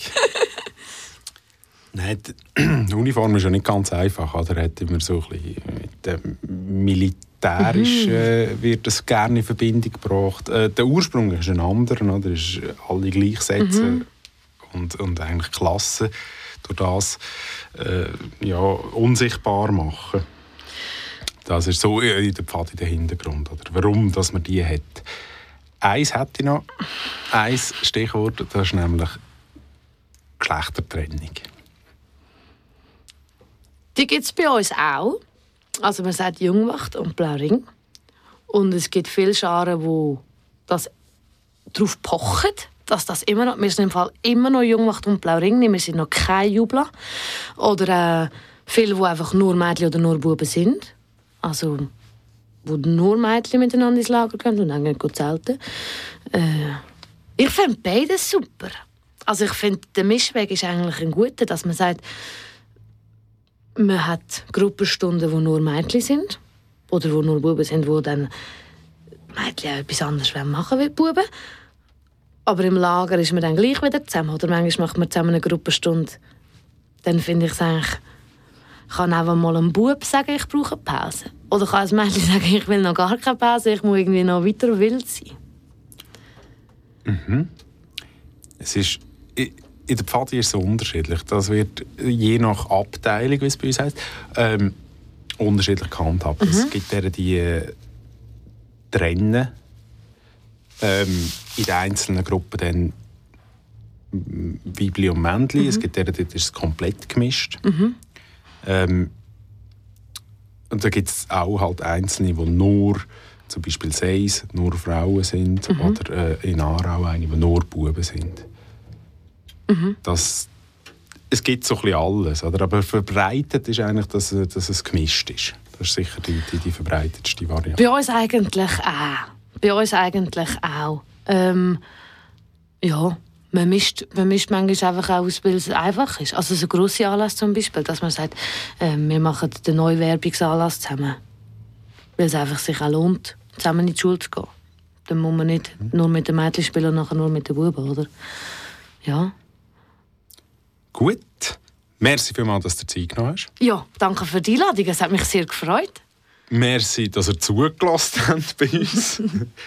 Nein, die Uniform ist ja nicht ganz einfach. Oder hat immer so ein bisschen mit dem Militärischen wird das gerne in Verbindung gebracht. Der Ursprung ist ein anderer, oder? Ist alle gleichsetzen und eigentlich Klassen durch das unsichtbar machen. Das ist so in der Pfadi der Hintergrund, oder? Warum dass man die hat. Eins hätte ich noch. Ein Stichwort, das ist nämlich Geschlechtertrennung. Die gibt es bei uns auch. Also man sagt Jungwacht und Blauring. Und es gibt viele Scharen, die das darauf pochen, dass das immer noch, wir sind im Fall immer noch Jungwacht und Blauring, wir sind noch kein Jubler. Oder viele, die einfach nur Mädchen oder nur Buben sind. Also, wo nur Mädchen miteinander ins Lager gehen und dann gehen zelten. Ich finde beides super. Also ich finde, der Mischweg ist eigentlich ein guter, dass man sagt, man hat Gruppenstunden, wo nur Mädchen sind. Oder wo nur Buben sind, wo dann Mädchen etwas anderes machen wollen wie Buben. Aber im Lager ist man dann gleich wieder zusammen. Oder manchmal macht man zusammen eine Gruppenstunde. Dann finde ich es eigentlich... kann auch mal ein Bub sagen, ich brauche eine Pause. Oder kann ein Mädchen sagen, ich will noch gar keine Pause, ich muss irgendwie noch weiter wild sein. Mhm. Es ist... In der Pfadi ist es so unterschiedlich. Das wird je nach Abteilung, wie es bei uns heisst, unterschiedlich gehandhabt. Es gibt die trennen in den einzelnen Gruppen dann Weibli und Männli. Es gibt dort ist es komplett gemischt. Und da gibt es auch halt Einzelne, die nur, zum Beispiel Seis, nur Frauen sind. Oder in Aarau eine, die nur Buben sind. Es gibt so ein bisschen alles, oder? Aber verbreitet ist eigentlich, dass es gemischt ist. Das ist sicher die verbreitetste Variante. Bei uns eigentlich auch. Ja, man mischt manchmal einfach auch aus, weil es einfach ist. Also so grosse Anlass zum Beispiel, dass man sagt, wir machen den neuen Werbungsanlass zusammen. Weil es einfach sich auch lohnt, zusammen in die Schule zu gehen. Dann muss man nicht nur mit den Mädchen spielen und nachher nur mit den Buben, oder? Ja. Gut. Merci vielmals, dass du dir Zeit genommen hast. Ja, danke für die Einladung. Es hat mich sehr gefreut. Merci, dass ihr zugelassen habt bei uns.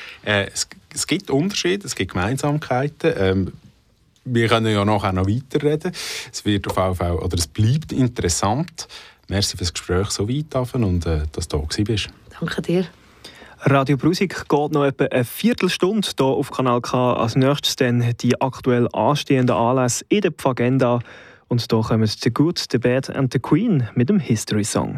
Es gibt Unterschiede, es gibt Gemeinsamkeiten. Wir können ja nachher noch weiterreden. Es wird auf jeden Fall, oder es bleibt interessant. Merci für das Gespräch so weit und dass du da bist. Danke dir. Radio Brusik geht noch etwa eine Viertelstunde hier auf Kanal K. Als nächstes dann die aktuell anstehenden Anlässe in der Pfagenda. Und hier kommen The Good, The Bad and The Queen mit dem History Song.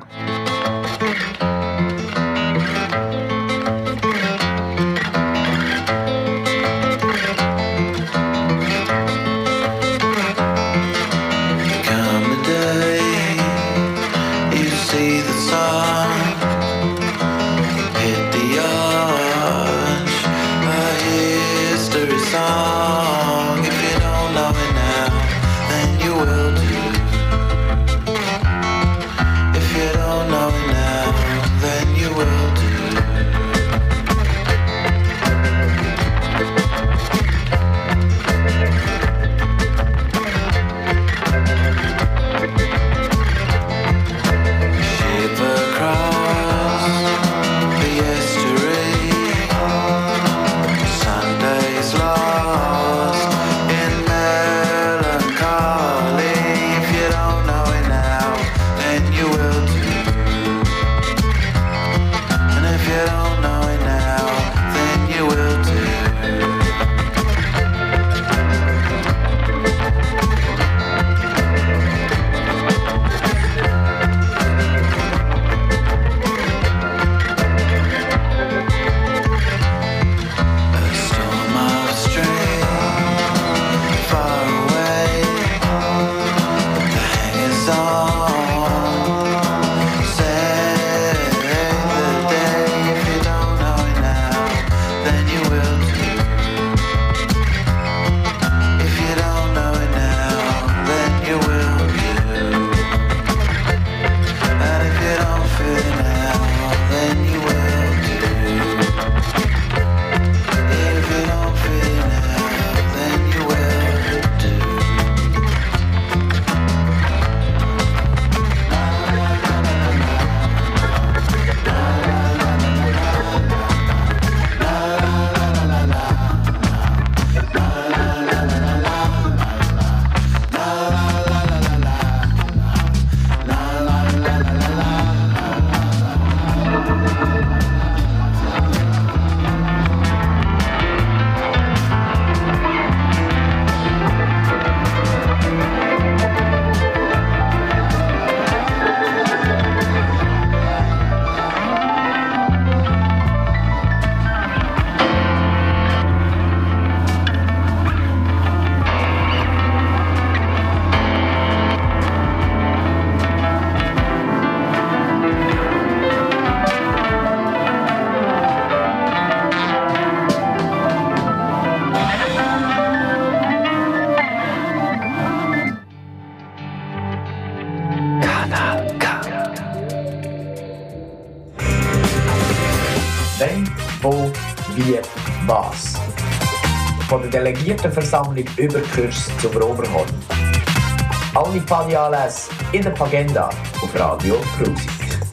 Wenn, wo, wie, was. von der Delegiertenversammlung übergekürzt zum Overhorn. Alle Pfadi-Anlässe in der Pagenda auf Radio Prusik.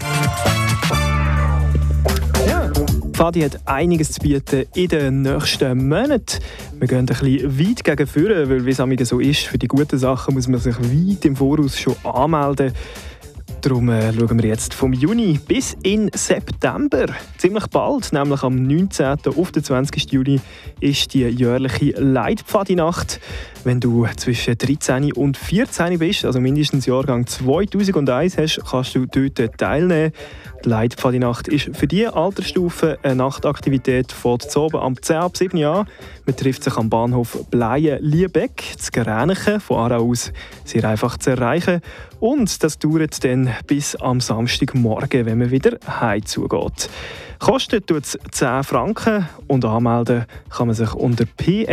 Pfadi hat einiges zu bieten in den nächsten Monaten. Wir gehen ein bisschen weit gegen vorne, weil wie es so ist, für die guten Sachen muss man sich weit im Voraus schon anmelden. Darum schauen wir jetzt vom Juni bis in September. Ziemlich bald, nämlich am 19. auf den 20. Juni, ist die jährliche Leitpfadi-Nacht. Wenn du zwischen 13 und 14 bist, also mindestens Jahrgang 2001 hast, kannst du dort teilnehmen. Die Leitpfadi-Nacht ist für diese Altersstufe eine Nachtaktivität von oben am 10 ab 7 Jahren. Man trifft sich am Bahnhof Bleien-Liebeck, zu Gränichen, von Aarau aus sehr einfach zu erreichen. Und das dauert dann bis am Samstagmorgen, wenn man wieder heim zugeht. Kostet es 10 Franken und anmelden kann man sich unter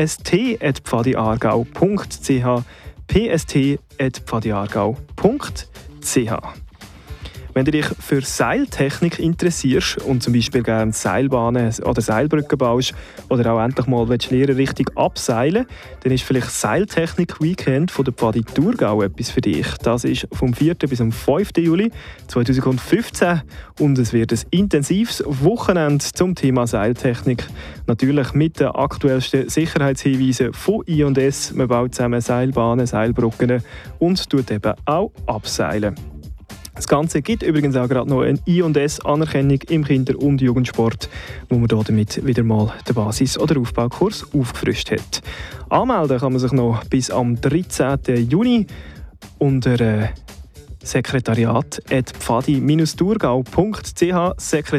pst@pfadiargau.ch pst@pfadiargau.ch. Wenn du dich für Seiltechnik interessierst und zum Beispiel gerne Seilbahnen oder Seilbrücken baust oder auch endlich mal lernen richtig abseilen, dann ist vielleicht Seiltechnik Weekend von der Pfadi Thurgau etwas für dich. Das ist vom 4. bis am 5. Juli 2015 und es wird ein intensives Wochenende zum Thema Seiltechnik. Natürlich mit den aktuellsten Sicherheitshinweisen von I&S. Man baut zusammen Seilbahnen, Seilbrücken und tut eben auch abseilen. Das Ganze gibt übrigens auch gerade noch eine I&S-Anerkennung im Kinder- und Jugendsport, wo man damit wieder mal den Basis- oder Aufbaukurs aufgefrischt hat. Anmelden kann man sich noch bis am 13. Juni unter sekretariat@pfadi-thurgau.ch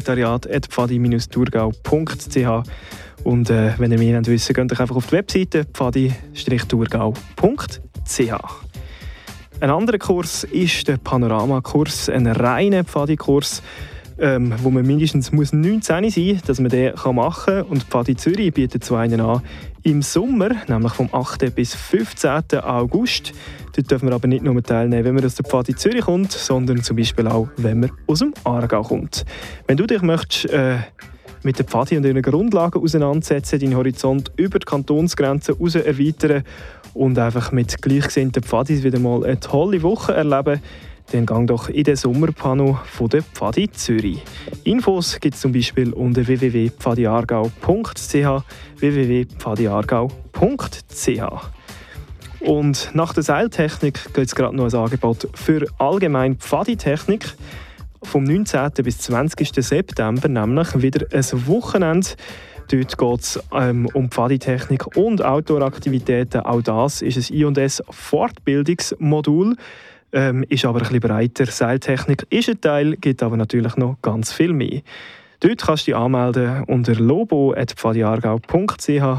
sekretariat@pfadi-thurgau.ch und wenn ihr mehr wissen wollt, geht einfach auf die Webseite pfadi-thurgau.ch. Ein anderer Kurs ist der Panoramakurs, ein reiner Pfadi-Kurs, wo man mindestens 19 sein muss, dass man den machen kann. Und Pfadi Zürich bietet so einen an im Sommer, nämlich vom 8. bis 15. August. Dort dürfen wir aber nicht nur teilnehmen, wenn man aus der Pfadi Zürich kommt, sondern zum Beispiel auch, wenn man aus dem Aargau kommt. Wenn du dich möchtest, mit der Pfadi und ihren Grundlagen auseinandersetzen, deinen Horizont über die Kantonsgrenzen hinaus erweitern und einfach mit gleichgesinnten Pfadis wieder mal eine tolle Woche erleben, dann gang doch in den Sommerpano von der Pfadi Zürich. Infos gibt es zum Beispiel unter www.pfadiargau.ch www.pfadiargau.ch. Und nach der Seiltechnik gibt es gerade noch ein Angebot für allgemein Pfadi-Technik. Vom 19. bis 20. September nämlich wieder ein Wochenende. Dort geht es um Pfaditechnik und Outdoor-Aktivitäten. Auch das ist ein I&S-Fortbildungsmodul, ist aber ein bisschen breiter. Seiltechnik ist ein Teil, gibt aber natürlich noch ganz viel mehr. Dort kannst du dich anmelden unter lobo@pfadiargau.ch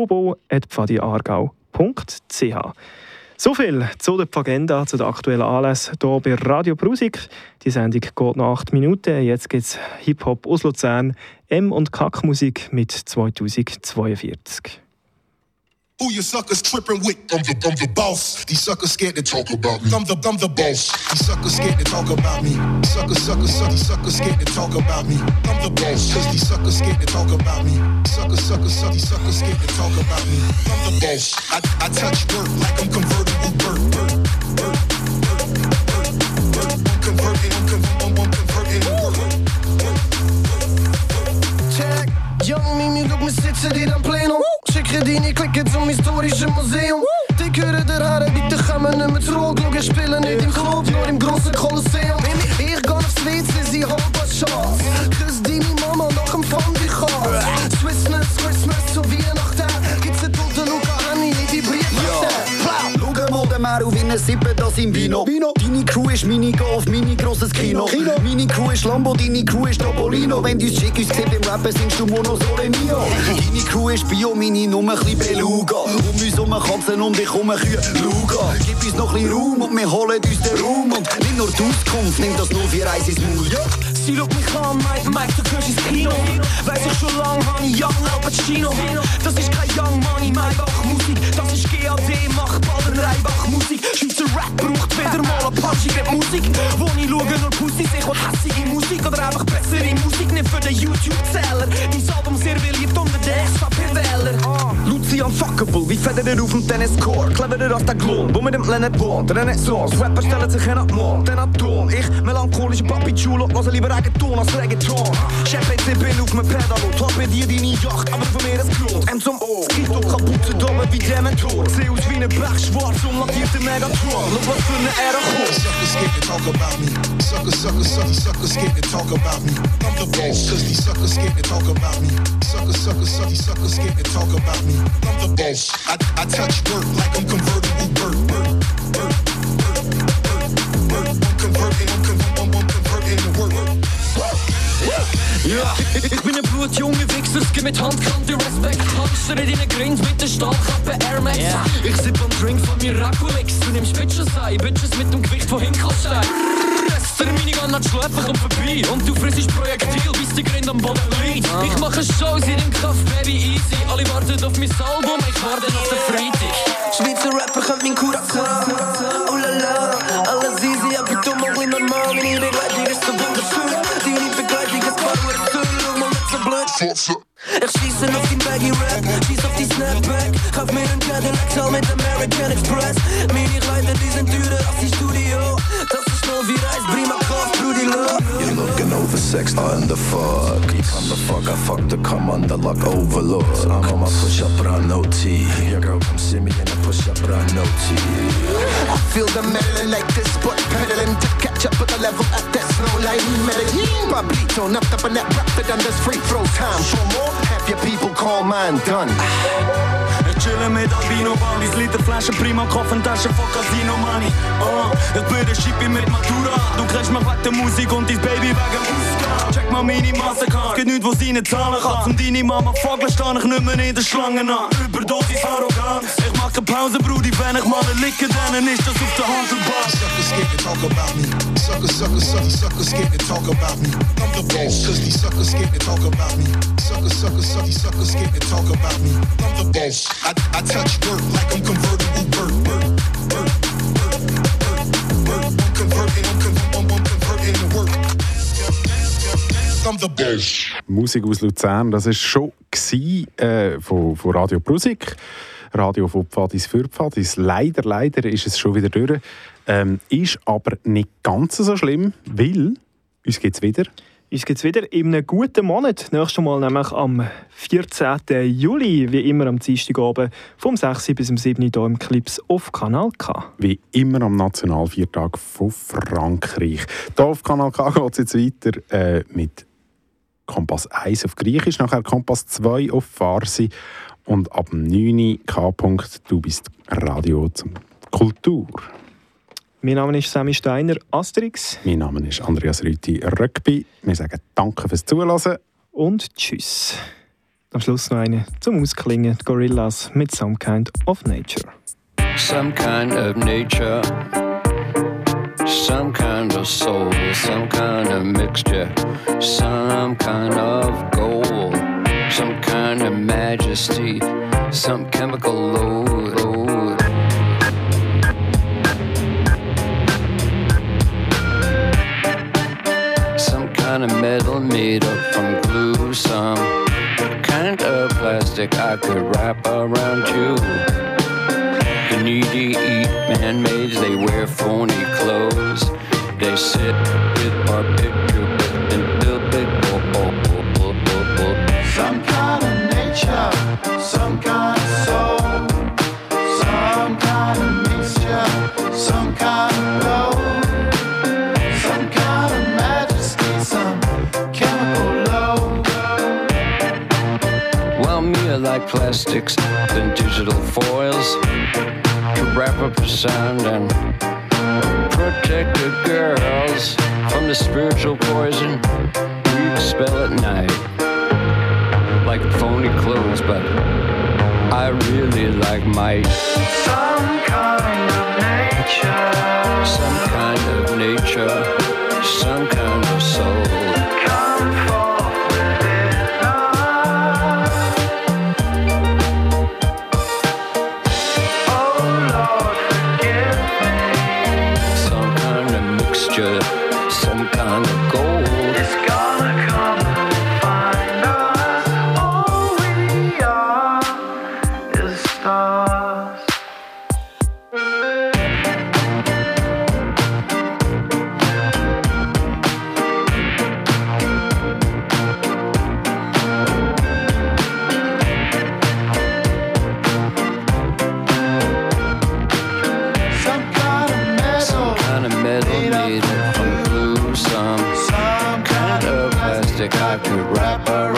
lobo@pfadiargau.ch. So viel zu der Agenda, zu den aktuellen Anlässen hier bei Radio Prusik. Die Sendung geht noch 8 Minuten. Jetzt gibt es Hip-Hop aus Luzern, M- und Kack-Musik mit 2042. Who you suckers tripping with? I'm the boss. These suckers scared to talk about me. I'm the boss. These suckers scared to talk about me. Suckers scared to talk about me. I'm the boss. Cause these suckers scared to talk about me. Suckers scared to talk about me. I'm the boss. I touch work like I'm convertible bird. Converting work. Check. Young Mimi, look me sitzen hier am Plenum. Schicken die nicht klicken zum historischen Museum. Die gehören daher, bitte kommen nicht mehr zurück. Schau, spielen nicht im Club, nur im grossen Kolosseum. Ich geh aufs WC, sie haben was Chance. Küss deine Mama nach dem Pfandikon. Swissness, Christmas, zu Weihnachten. Gibt's einen toten Luca, Hanni, die Briefmarke. Schau mal den Meer auf in Sippe, das im Vino. Deine Crew ist Mini Golf, Mini grosses Kino. Meine Crew ist Lambo, deine Crew ist Topolino. Wenn du uns schick uns beim Rappen, singst du Mono Sole Mio. Deine Crew ist Bio, meine Nummer ein bisschen Beluga. Um uns herum Katzen und ich um Kühe Luga. Gib uns noch ein bisschen Raum und wir holen uns den Raum. Und nimm nur die Auskunft, nimm das 041 ins Maul. Ja. Sie schaut mich an, Mike, du gehörst ins Kino. Weiss ich schon lang, Honey, Young Al Pacino. Das ist kein Young Money, Maybach-Musik. Das ist GAD, macht Baden-Reibach-Musik. Schweizer Rap braucht wieder mal eine punchige Musik. Wo ich schaue, nur Pussys, ich will hässige Musik. Oder einfach bessere Musik, nicht für den YouTube-Zähler. Dein Album sehr beliebt unter den SVP-Wähler. Lucia unfuckable, wie Federer auf dem Tenniscourt. Cleverer als der Klon, wo mit dem Leonard wohnt. Renaissance, Rapper stellen sich hin ab Mond, den Atom. Ich, melancholische Papi Chulo, höre lieber Reggaeton als Reggaeton. Chef jetzt bin auf dem Pedalo, top bei dir deine Yacht, aber von mir es gelohnt. M zum O, Skript auf kaputte Dome wie Dementor. Seh aus wie eine Berg schwarz und lackierte Megatron. Look was für eine Ära kommt. Suckers scared to talk about me. Suckers scared to talk about me. I'm the boss, cause these suckers scared to talk about me. Suckers scared to talk about me. I'm the boss. I touch dirt like I'm convertible bird. I'm converting the word. Ja, ich bin ein blutjunger Wichser, es gibt mit Handkante Respekt. Hamster in deinen Grins mit der Stahlkappe Air Max. Yeah. Ich sipp am Drink von Miraculix. Du nimmst Bitches-Ei, Bitches mit dem Gewicht von Hinkelstein. Der Minigun hat Schläfer, kommt vorbei. Und du frisst Projektil, bis die Grind am Boden liegt. Ich mache Shows in dem Kaff, Baby, easy. Alle warten auf mein Album, ich warte auf den Freitag. Schweizer Rapper können mein Kurazan. Oh la la, alles easy, aber du machst nicht normal. Meine Begleitung ist so wunderschön. Deine Begleitung ist Power, und man nicht so blöd. Ich schieße auf den Baggy-Rap, schieß auf die Snapback. Kauf mir einen Cadillac, zahl mit American Express. Meine Kleider, die sind teurer als die Studio. Das ist nur wie Reis, prima Kauf, Brudi Love. You're looking oversexed, on the fuck. I'm the fuck, I fuck the come on the luck overload. I'm on my push-up, but I no tea. Your girl come see me in a push-up, but I no tea. I feel the meddling like this, but pedaling to catch up with the level at that snow line. Medellin, Pablito, knocked up on that rapid and there's free throw time. For more, have your people call mine done. Ich chille mit Albino Bambis, Literflaschen, Prima, Koffentaschen von Casino Money. Ich bin der Schippi mit Matura. Du kriegst mich wegen der Musik und dein Baby wegen Ausgaben. Check mal meine Mastercard, gibt nichts, was sie nicht zahlen kann. Zum deine Mama Vogel steh ich nicht mehr in der Schlange an. Überdosis Arroganz. Ich mach keine Pause, Brudi, wenn ich mal liege, dann ist das auf der Handelbar. Suckers scared to talk about me. Suckers scared to talk about me. I'm the boss, cause these suckers scared to talk about me. Suckers scared to talk about me. I'm the boss. I touch dirt like I'm convertible bird. I'm converting the word. I'm the boss. Musik aus Luzern, das war schon von Radio Brusik. Radio von Pfadis für Pfadis. Leider ist es schon wieder durch. Ist aber nicht ganz so schlimm, weil uns gibt es wieder. Uns gibt es wieder in einem guten Monat. Nächstes Mal nämlich am 14. Juli, wie immer am Dienstagabend, vom 6 bis 7 hier im Clips auf Kanal K. Wie immer am Nationalviertag von Frankreich. Hier auf Kanal K geht es jetzt weiter mit Kompass 1 auf Griechisch, nachher Kompass 2 auf Farsi und ab 9 K. Du bist Radio zum Kultur. Mein Name ist Sammy Steiner, Asterix. Mein Name ist Andreas Rüthi, Rugby. Wir sagen Danke fürs Zuhören. Und Tschüss. Am Schluss noch eine zum Ausklingen. Gorillas mit Some Kind of Nature. Some kind of nature, some kind of soul, some kind of mixture, some kind of gold, some kind of majesty, some chemical load. Kind of metal made up from glue, some kind of plastic I could wrap around you. The needy eat man-mades, they wear phony clothes. They sit with our picture and build big Some kind of nature, some kind of soul, some kind of mixture, some kind of gold. Like plastics than digital foils to wrap up the sound and protect the girls from the spiritual poison we expel at night. Like phony clothes, but I really like might. Some kind of nature, some kind of nature, some kind of soul. some kind of gold. It's gonna come and find us. All we are is plastic I could wrap around.